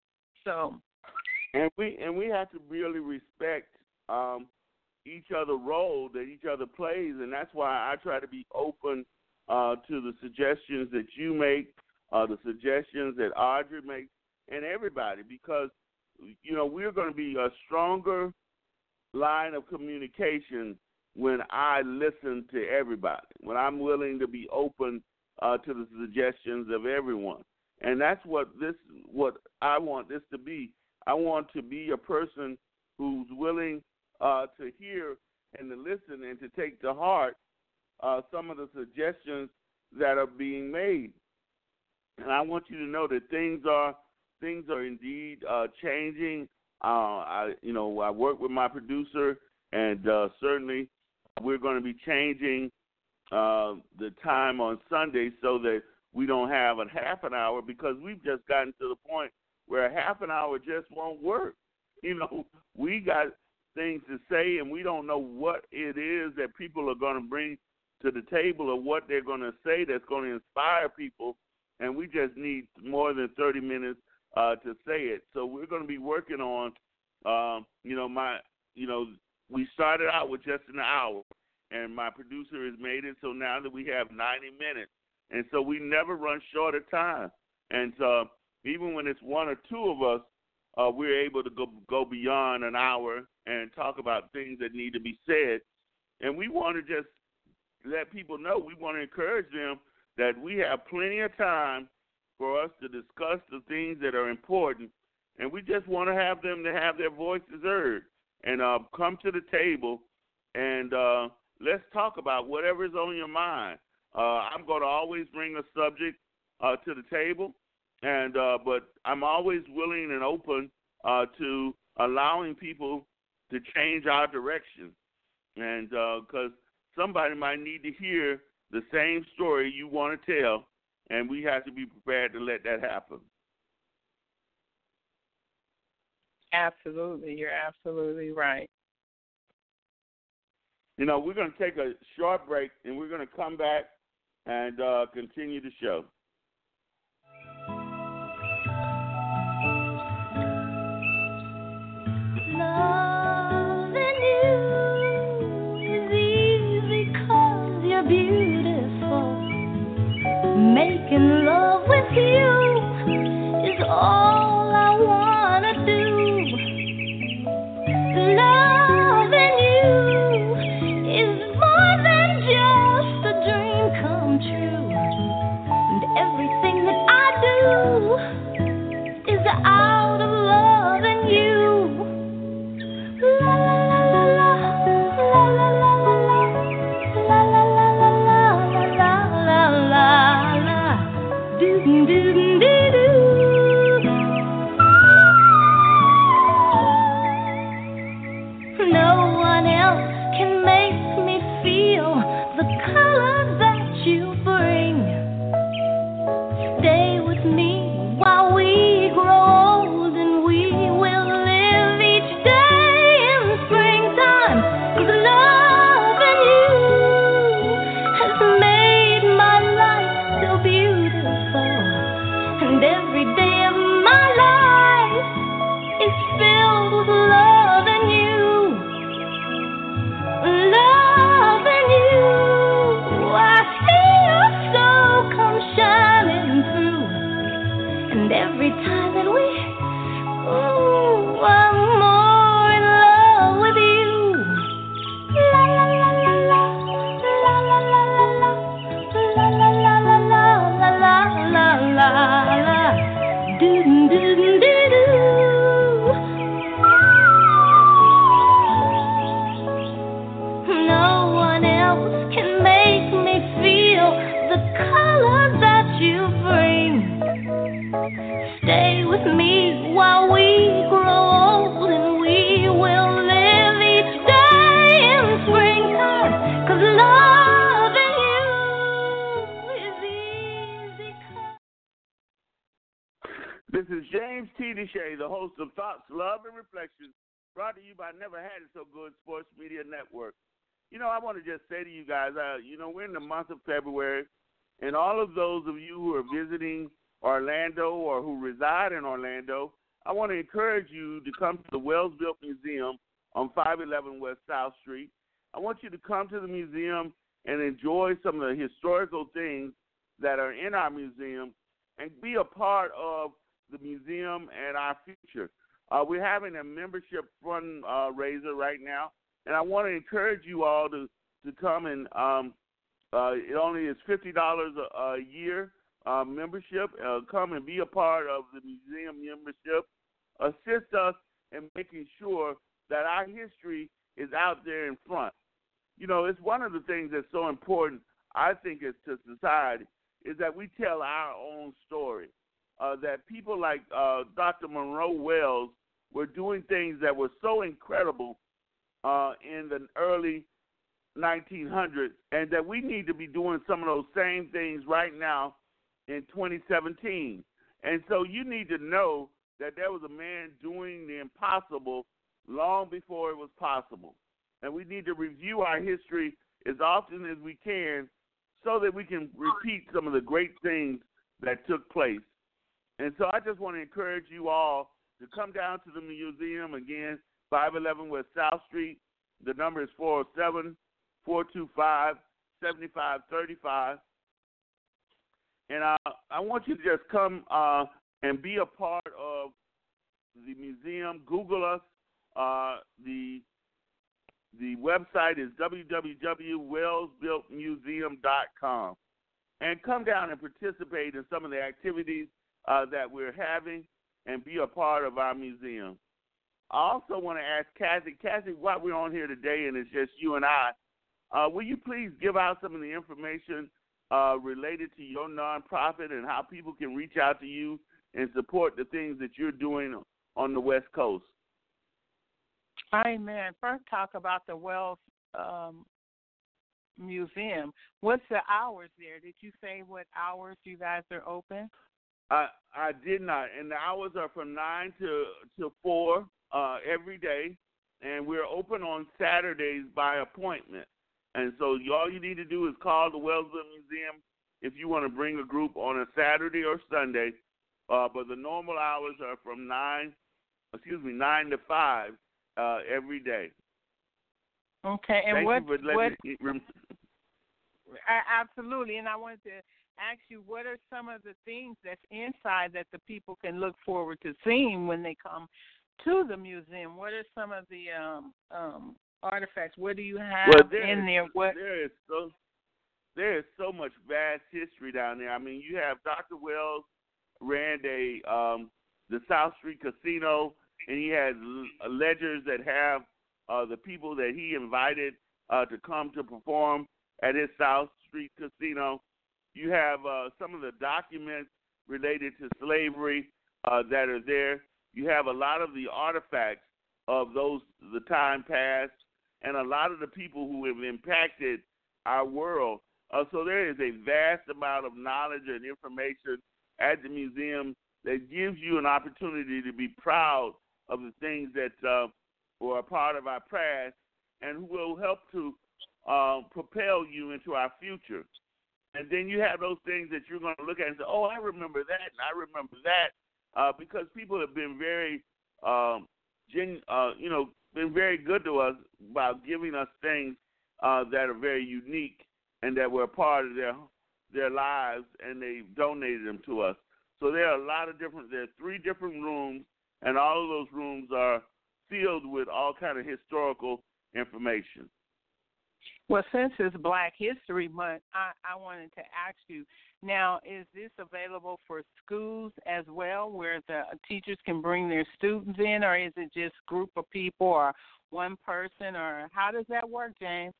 So, and we and we have to really respect um, each other role that each other plays, and that's why I try to be open uh, to the suggestions that you make, uh, the suggestions that Audrey makes, and everybody, because, you know, we're going to be a stronger line of communication when I listen to everybody, when I'm willing to be open uh, to the suggestions of everyone. And that's what this, what I want this to be. I want to be a person who's willing uh, to hear and to listen and to take to heart uh, some of the suggestions that are being made. And I want you to know that things are Things are indeed uh, changing. Uh, I, you know, I work with my producer, And uh, certainly we're going to be changing uh, the time on Sunday so that we don't have a half an hour, because we've just gotten to the point where a half an hour just won't work. You know, we got things to say, and we don't know what it is that people are going to bring to the table or what they're going to say that's going to inspire people, and we just need more than thirty minutes uh, to say it. So we're going to be working on, um, you know, my, you know, we started out with just an hour, and my producer has made it so now that we have ninety minutes. And so we never run short of time. And uh, even when it's one or two of us, uh, we're able to go, go beyond an hour and talk about things that need to be said. And we want to just let people know, we want to encourage them that we have plenty of time for us to discuss the things that are important. And we just want to have them to have their voices heard and uh, come to the table and uh, let's talk about whatever is on your mind. Uh, I'm going to always bring a subject uh, to the table, and uh, but I'm always willing and open uh, to allowing people to change our direction, and because uh, somebody might need to hear the same story you want to tell, and we have to be prepared to let that happen. Absolutely. You're absolutely right. You know, we're going to take a short break, and we're going to come back and uh, continue the show. Loving you is easy 'cause you're beautiful. Making love with you is all I wanna do. Loving you is more than just a dream come true. And everything that I do is out of loving you. La la la la la la la la la la la la la la la do do do do. No one else can make me feel the color that you bring. Stay with me while we grow old, and we will live each day in springtime. 'Cause loving you has made my life so beautiful, and every day of my life is filled with loving you. Loving you, I see your soul come shining through. And every time that we, ooh, I'm more in love with you. La la la la la, la la la la la, la la la la la, la la la la, do do do do do. No one else can make me feel the color that you bring. Stay with me while we grow old, and we will live each day in springtime. 'Cause loving you is easy. This is James T. Deshay, the host of Thoughts, Love, and Reflections, brought to you by Never Had It So Good Sports Media Network. You know, I want to just say to you guys, uh, you know, we're in the month of February, and all of those of you who are visiting Orlando or who reside in Orlando, I want to encourage you to come to the Wells-Built Museum on five eleven West South Street. I want you to come to the museum and enjoy some of the historical things that are in our museum and be a part of the museum and our future. Uh, we're having a membership fundraiser right now, and I want to encourage you all to, to come and um, uh, it only is fifty dollars a, a year uh, membership. Uh, come and be a part of the museum membership. Assist us in making sure that our history is out there in front. You know, it's one of the things that's so important, I think, is to society, is that we tell our own story. Uh, that people like uh, Doctor Monroe Wells were doing things that were so incredible uh, in the early nineteen hundreds, and that we need to be doing some of those same things right now in twenty seventeen. And so you need to know that there was a man doing the impossible long before it was possible. And we need to review our history as often as we can so that we can repeat some of the great things that took place. And so I just want to encourage you all to come down to the museum again, five eleven West South Street. The number is four oh seven, four two five, seven five three five. And uh, I want you to just come uh, and be a part of the museum. Google us. Uh, the the website is w w w dot wells built museum dot com. And come down and participate in some of the activities uh, that we're having and be a part of our museum. I also want to ask Kathy, Kathy, while we're on here today and it's just you and I, uh, will you please give out some of the information uh, related to your nonprofit and how people can reach out to you and support the things that you're doing on the West Coast? Amen. First, talk about the Wells um, Museum. What's the hours there? Did you say what hours you guys are open? I I did not, and the hours are from nine to to four uh, every day, and we're open on Saturdays by appointment. And so all you need to do is call the Wellsville Museum if you want to bring a group on a Saturday or Sunday. Uh, but the normal hours are from nine, excuse me, nine to five uh, every day. Okay, and Thank what? You for what me, rem- absolutely, and I wanted to ask you, what are some of the things that's inside that the people can look forward to seeing when they come to the museum? What are some of the um, um, artifacts? What do you have well, there in is, there? What there is so there is so much vast history down there. I mean, you have Doctor Wells ran a um, the South Street Casino, and he has ledgers that have uh, the people that he invited uh, to come to perform at his South Street Casino. You have uh, some of the documents related to slavery uh, that are there. You have a lot of the artifacts of those the time past, and a lot of the people who have impacted our world. Uh, so there is a vast amount of knowledge and information at the museum that gives you an opportunity to be proud of the things that uh, were a part of our past and will help to uh, propel you into our future. And then you have those things that you're going to look at and say, oh, I remember that, and I remember that, uh, because people have been very, um, gen- uh, you know, been very good to us about giving us things uh, that are very unique and that were a part of their their lives, and they donated them to us. So there are a lot of different, there are three different rooms, and all of those rooms are filled with all kind of historical information. Well, since it's Black History Month, I, I wanted to ask you, now, is this available for schools as well, where the teachers can bring their students in, or is it just a group of people or one person, or how does that work, James?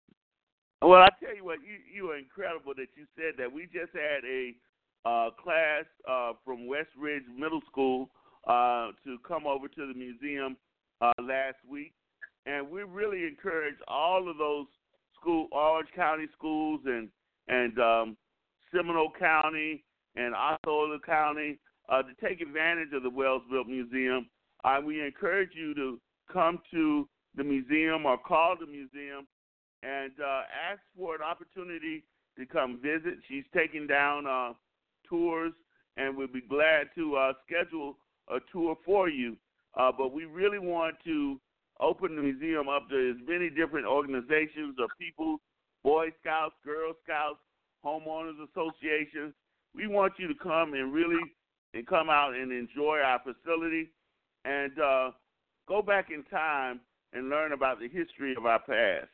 Well, I tell you what, you, you are incredible that you said that. We just had a uh, class uh, from West Ridge Middle School uh, to come over to the museum uh, last week, and we really encourage all of those school, Orange County schools and and um, Seminole County and Osceola County uh, to take advantage of the Wellsville Museum. Uh, we encourage you to come to the museum or call the museum and uh, ask for an opportunity to come visit. She's taking down uh, tours, and we'll be glad to uh, schedule a tour for you. Uh, but we really want to open the museum up to as many different organizations or people, Boy Scouts, Girl Scouts, homeowners associations. We want you to come and really and come out and enjoy our facility and uh, go back in time and learn about the history of our past.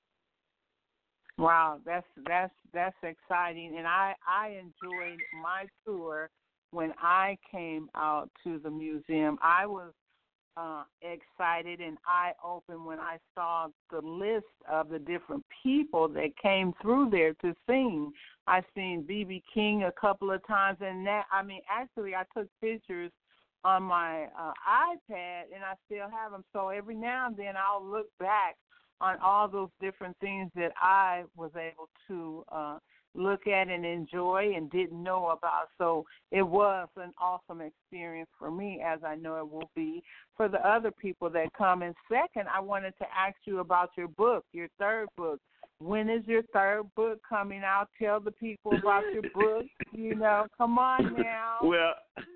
Wow, that's that's that's exciting, and I, I enjoyed my tour when I came out to the museum. I was uh, excited and eye-opened when I saw the list of the different people that came through there to sing. I seen B B King a couple of times, and that I mean, actually, I took pictures on my uh, iPad, and I still have them. So every now and then I'll look back on all those different things that I was able to uh, look at and enjoy and didn't know about. So it was an awesome experience for me, as I know it will be for the other people that come. And second, I wanted to ask you about your book, your third book. When is your third book coming out? Tell the people about your book. You know, come on now. Well,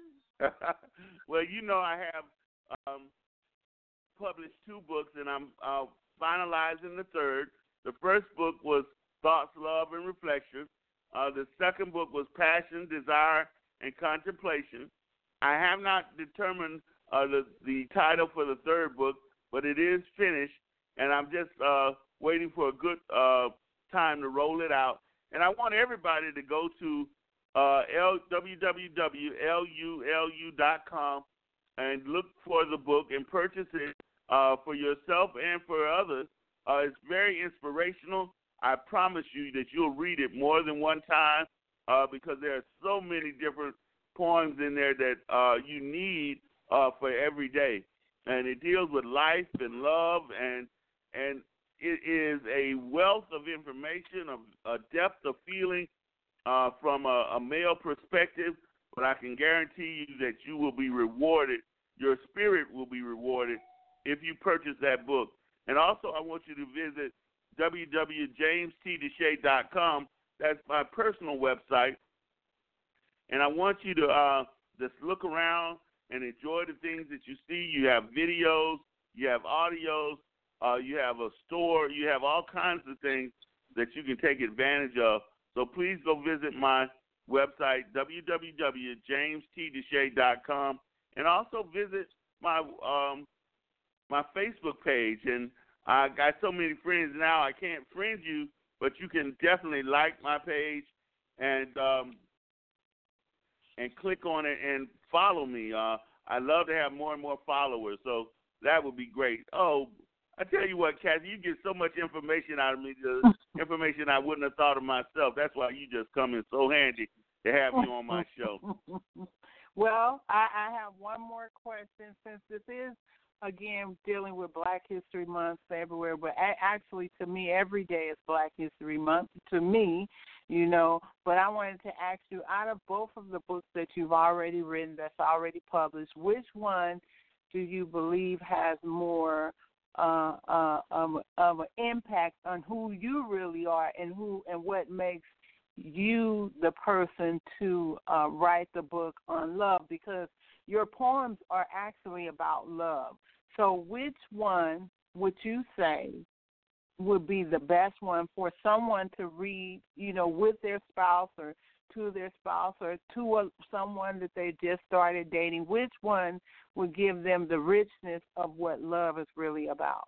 well, you know, I have um, published two books, and I'm uh, finalizing the third. The first book was Thoughts, Love, and Reflection. Uh, the second book was Passion, Desire, and Contemplation. I have not determined uh, the, the title for the third book, but it is finished, and I'm just uh, waiting for a good uh, time to roll it out. And I want everybody to go to uh, w w w dot lulu dot com and look for the book and purchase it uh, for yourself and for others. Uh, it's very inspirational. I promise you that you'll read it more than one time uh, because there are so many different poems in there that uh, you need uh, for every day. And it deals with life and love, and and it is a wealth of information, a, a depth of feeling uh, from a, a male perspective, but I can guarantee you that you will be rewarded. Your spirit will be rewarded if you purchase that book. And also I want you to visit w w w dot james t deshay dot com. That's my personal website. And I want you to uh, just look around and enjoy the things that you see. You have videos, you have audios, uh, you have a store, you have all kinds of things that you can take advantage of. So please go visit my website, w w w dot james t deshay dot com, and also visit my um, my Facebook page. And I got so many friends now, I can't friend you, but you can definitely like my page and um, and click on it and follow me. Uh, I love to have more and more followers, so that would be great. Oh, I tell you what, Kathy, you get so much information out of me, the information I wouldn't have thought of myself. That's why you just come in so handy to have you on my show. Well, I, I have one more question, since this is, again, dealing with Black History Month everywhere, but a- actually to me every day is Black History Month to me, you know, but I wanted to ask you, out of both of the books that you've already written, that's already published, which one do you believe has more uh, uh, um, of an impact on who you really are and who and what makes you the person to uh, write the book on love? Because your poems are actually about love. So which one would you say would be the best one for someone to read, you know, with their spouse or to their spouse or to a, someone that they just started dating? Which one would give them the richness of what love is really about?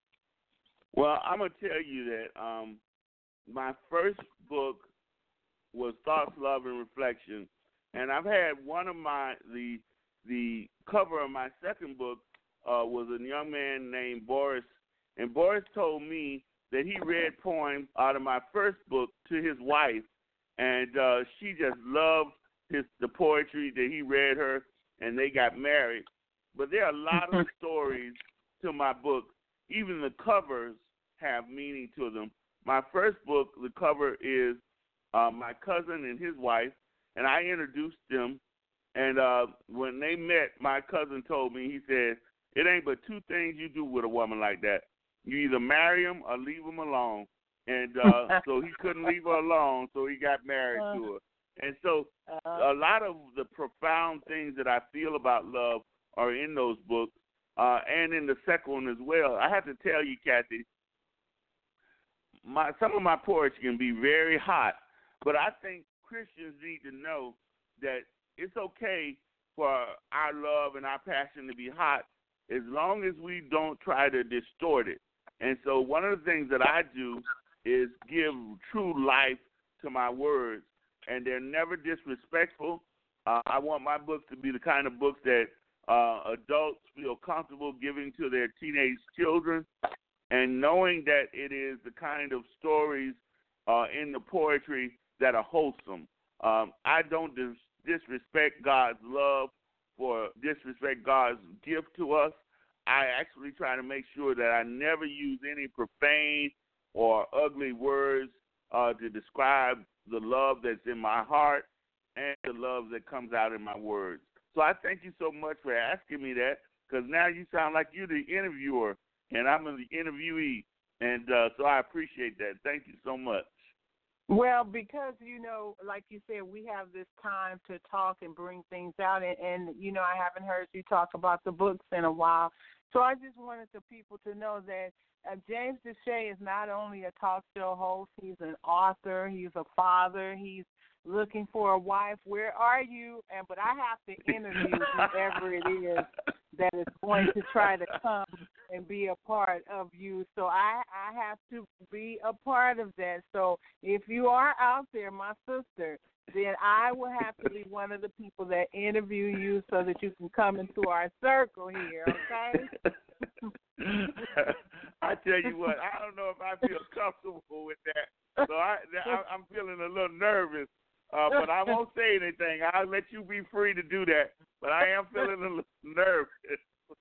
Well, I'm going to tell you that um, my first book was Thoughts, Love, and Reflection, and I've had one of my, the the cover of my second book uh, was a young man named Boris, and Boris told me that he read poems out of my first book to his wife, and uh, she just loved his the poetry that he read her, and they got married. But there are a lot of stories to my book. Even the covers have meaning to them. My first book, the cover is uh, my cousin and his wife, and I introduced them. And uh, when they met, my cousin told me, he said, it ain't but two things you do with a woman like that. You either marry him or leave him alone. And uh, so he couldn't leave her alone, so he got married uh, to her. And so uh, a lot of the profound things that I feel about love are in those books uh, and in the second one as well. I have to tell you, Kathy, my, some of my poetry can be very hot, but I think Christians need to know that it's okay for our love and our passion to be hot as long as we don't try to distort it. And so one of the things that I do is give true life to my words, and they're never disrespectful. Uh, I want my books to be the kind of books that uh, adults feel comfortable giving to their teenage children, and knowing that it is the kind of stories uh, in the poetry that are wholesome. Um, I don't dis- disrespect God's love for disrespect God's gift to us. I actually try to make sure that I never use any profane or ugly words uh, to describe the love that's in my heart and the love that comes out in my words. So I thank you so much for asking me that, because now you sound like you're the interviewer and I'm the interviewee, and uh, so I appreciate that. Thank you so much. Well, because, you know, like you said, we have this time to talk and bring things out, and, and you know, I haven't heard you talk about the books in a while. So I just wanted the people to know that uh, James Deshay is not only a talk show host, he's an author, he's a father, he's looking for a wife. Where are you? And But I have to interview whoever it is that is going to try to come and be a part of you. So I, I have to be a part of that. So if you are out there, my sister, then I will have to be one of the people that interview you so that you can come into our circle here, okay? I tell you what, I don't know if I feel comfortable with that. So I, I, I'm feeling a little nervous, uh, but I won't say anything. I'll let you be free to do that, but I am feeling a little nervous.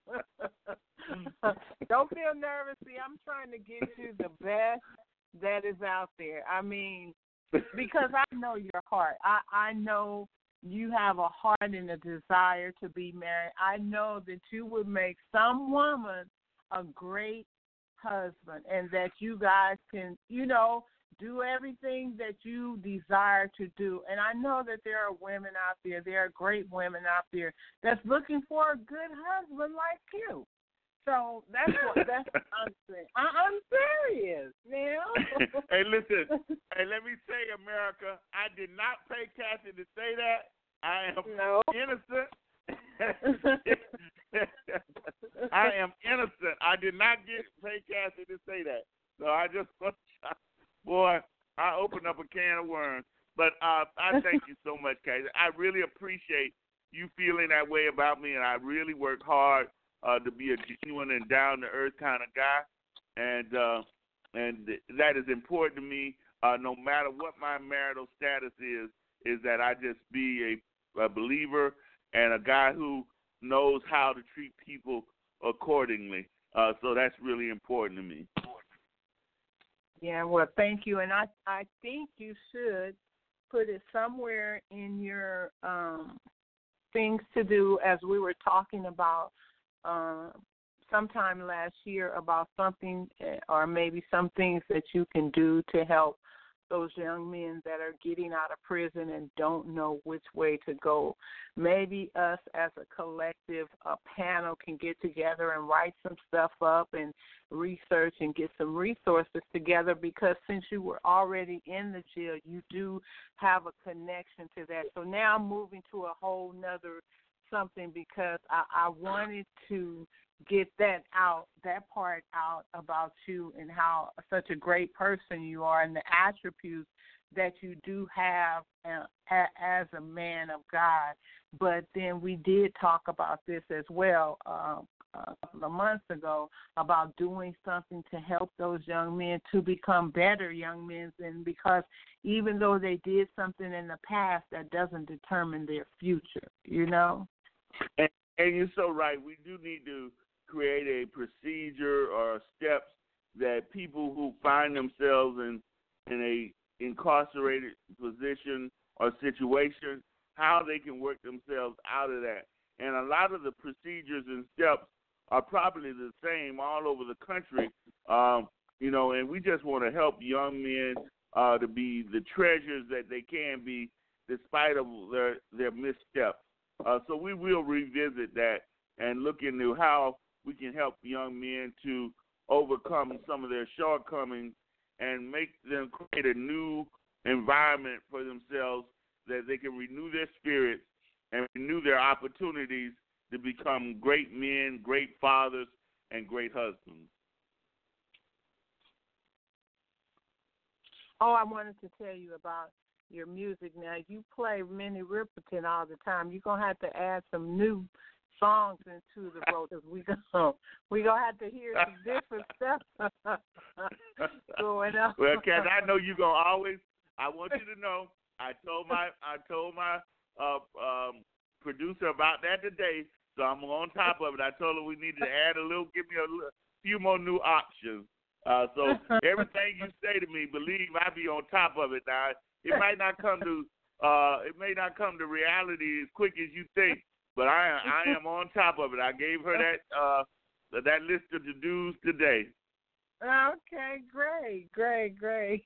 Don't feel nervous. See, I'm trying to get you the best that is out there. I mean, because I know your heart. I, I know you have a heart and a desire to be married. I know that you would make some woman a great husband, and that you guys can, you know, do everything that you desire to do. And I know that there are women out there, there are great women out there that's looking for a good husband like you. So that's what that's what I'm saying. I, I'm serious, now. Hey, listen. Hey, let me say, America, I did not pay Kathy to say that. I am no. innocent. I am innocent. I did not get pay Kathy to say that. So I just, boy, I opened up a can of worms. But uh, I thank you so much, Kathy. I really appreciate you feeling that way about me, and I really work hard Uh, to be a genuine and down-to-earth kind of guy, and uh, and that is important to me. Uh, no matter what my marital status is, is that I just be a, a believer and a guy who knows how to treat people accordingly. Uh, so that's really important to me. Yeah, well, thank you, and I I think you should put it somewhere in your um, things to do, as we were talking about. Uh, sometime last year about something or maybe some things that you can do to help those young men that are getting out of prison and don't know which way to go. Maybe us as a collective, a panel can get together and write some stuff up and research and get some resources together, because since you were already in the jail, you do have a connection to that. So now I'm moving to a whole nother something, because I, I wanted to get that out, that part out about you and how such a great person you are and the attributes that you do have uh, a, as a man of God. But then we did talk about this as well uh, a couple of months ago about doing something to help those young men to become better young men, and because even though they did something in the past, that doesn't determine their future, you know? And, and you're so right. We do need to create a procedure or steps that people who find themselves in in a incarcerated position or situation, how they can work themselves out of that. And a lot of the procedures and steps are probably the same all over the country, um, you know, and we just want to help young men uh, to be the treasures that they can be despite of their, their missteps. Uh, so we will revisit that and look into how we can help young men to overcome some of their shortcomings and make them create a new environment for themselves that they can renew their spirits and renew their opportunities to become great men, great fathers, and great husbands. Oh, I wanted to tell you about your music now. You play Minnie Riperton all the time. You're going to have to add some new songs into the road, because we gonna, we gonna have to hear some different stuff going on. Well, Kat, I know you're going to always, I want you to know, I told my I told my uh, um, producer about that today, so I'm on top of it. I told her we needed to add a little, give me a little, few more new options. Uh, so everything you say to me, believe I be on top of it. Now it might not come to uh, it may not come to reality as quick as you think, but I am I am on top of it. I gave her that uh, that list of to dos today. Okay, great, great, great.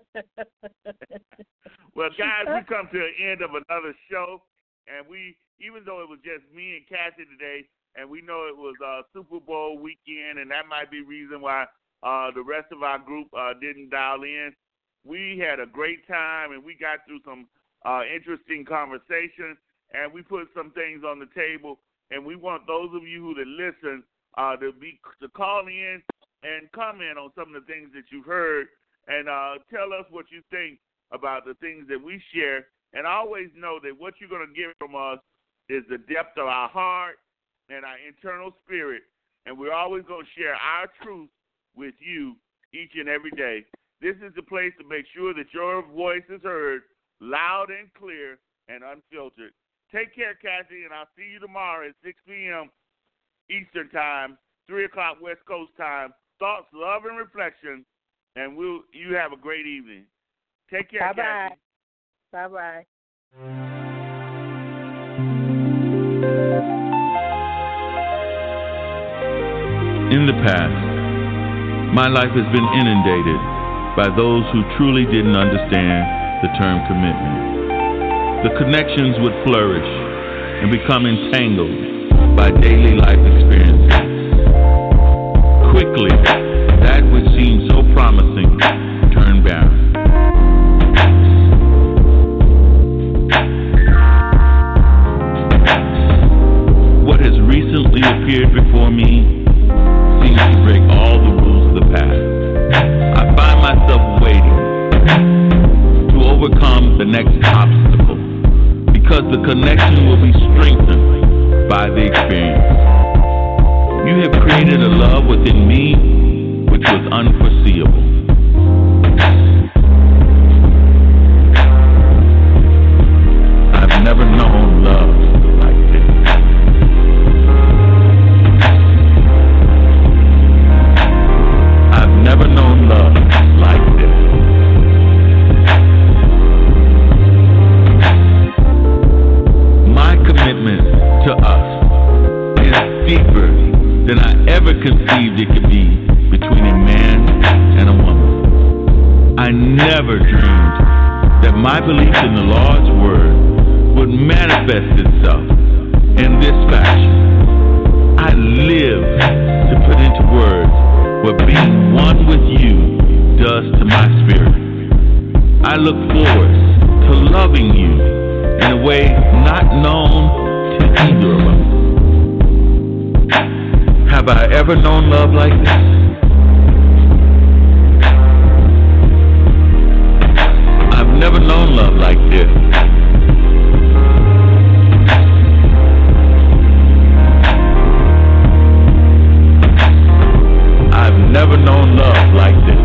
Well, guys, we come to the end of another show, and we even though it was just me and Cassie today, and we know it was uh, Super Bowl weekend, and that might be reason why. Uh, the rest of our group uh, didn't dial in. We had a great time, and we got through some uh, interesting conversations, and we put some things on the table. And we want those of you who that listen uh, to be to call in and comment on some of the things that you've heard, and uh, tell us what you think about the things that we share. And always know that what you're going to get from us is the depth of our heart and our internal spirit, and we're always going to share our truth with you each and every day. This is the place to make sure that your voice is heard loud and clear and unfiltered. Take care, Cassie, and I'll see you tomorrow at six p.m. Eastern Time, three o'clock West Coast Time. Thoughts, love, and reflection, and we'll you have a great evening. Take care, Bye-bye. Cassie. Bye-bye. In the past, my life has been inundated by those who truly didn't understand the term commitment. The connections would flourish and become entangled by daily life experiences. Quickly, that which seemed so promising turned barren. What has recently appeared before me seems to break all the rules of the past. I find myself waiting to overcome the next obstacle because the connection will be strengthened by the experience. You have created a love within me which was unforeseeable. I've never known love like this. I've never known love like this. My commitment to us is deeper than I ever conceived it could be between a man and a woman. I never dreamed that my belief in the Lord's word would manifest itself in this fashion. I live to put into words what being one with you does to my spirit. I look forward to loving you in a way not known to either of us. Have I ever known love like this? I've never known love like this. I've never known love like this.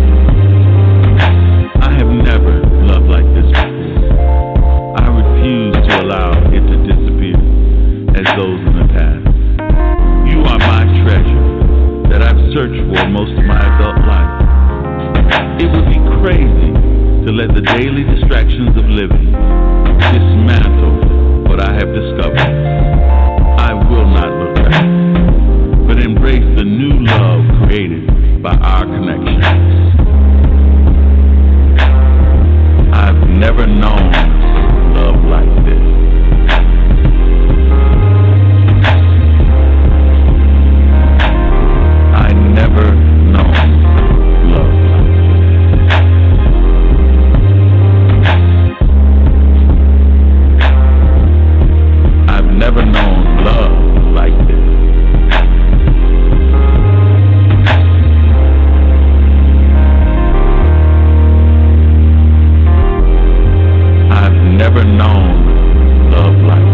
I have never loved like this before. I refuse to allow it to disappear as those in the past. You are my treasure that I've searched for most of my adult life. It would be crazy to let the daily distractions of living dismantle what I have discovered. I will not look back, but embrace the new love created by our connection. I've never known love like this. I never known love like this. I've never known love like this. I've never known love like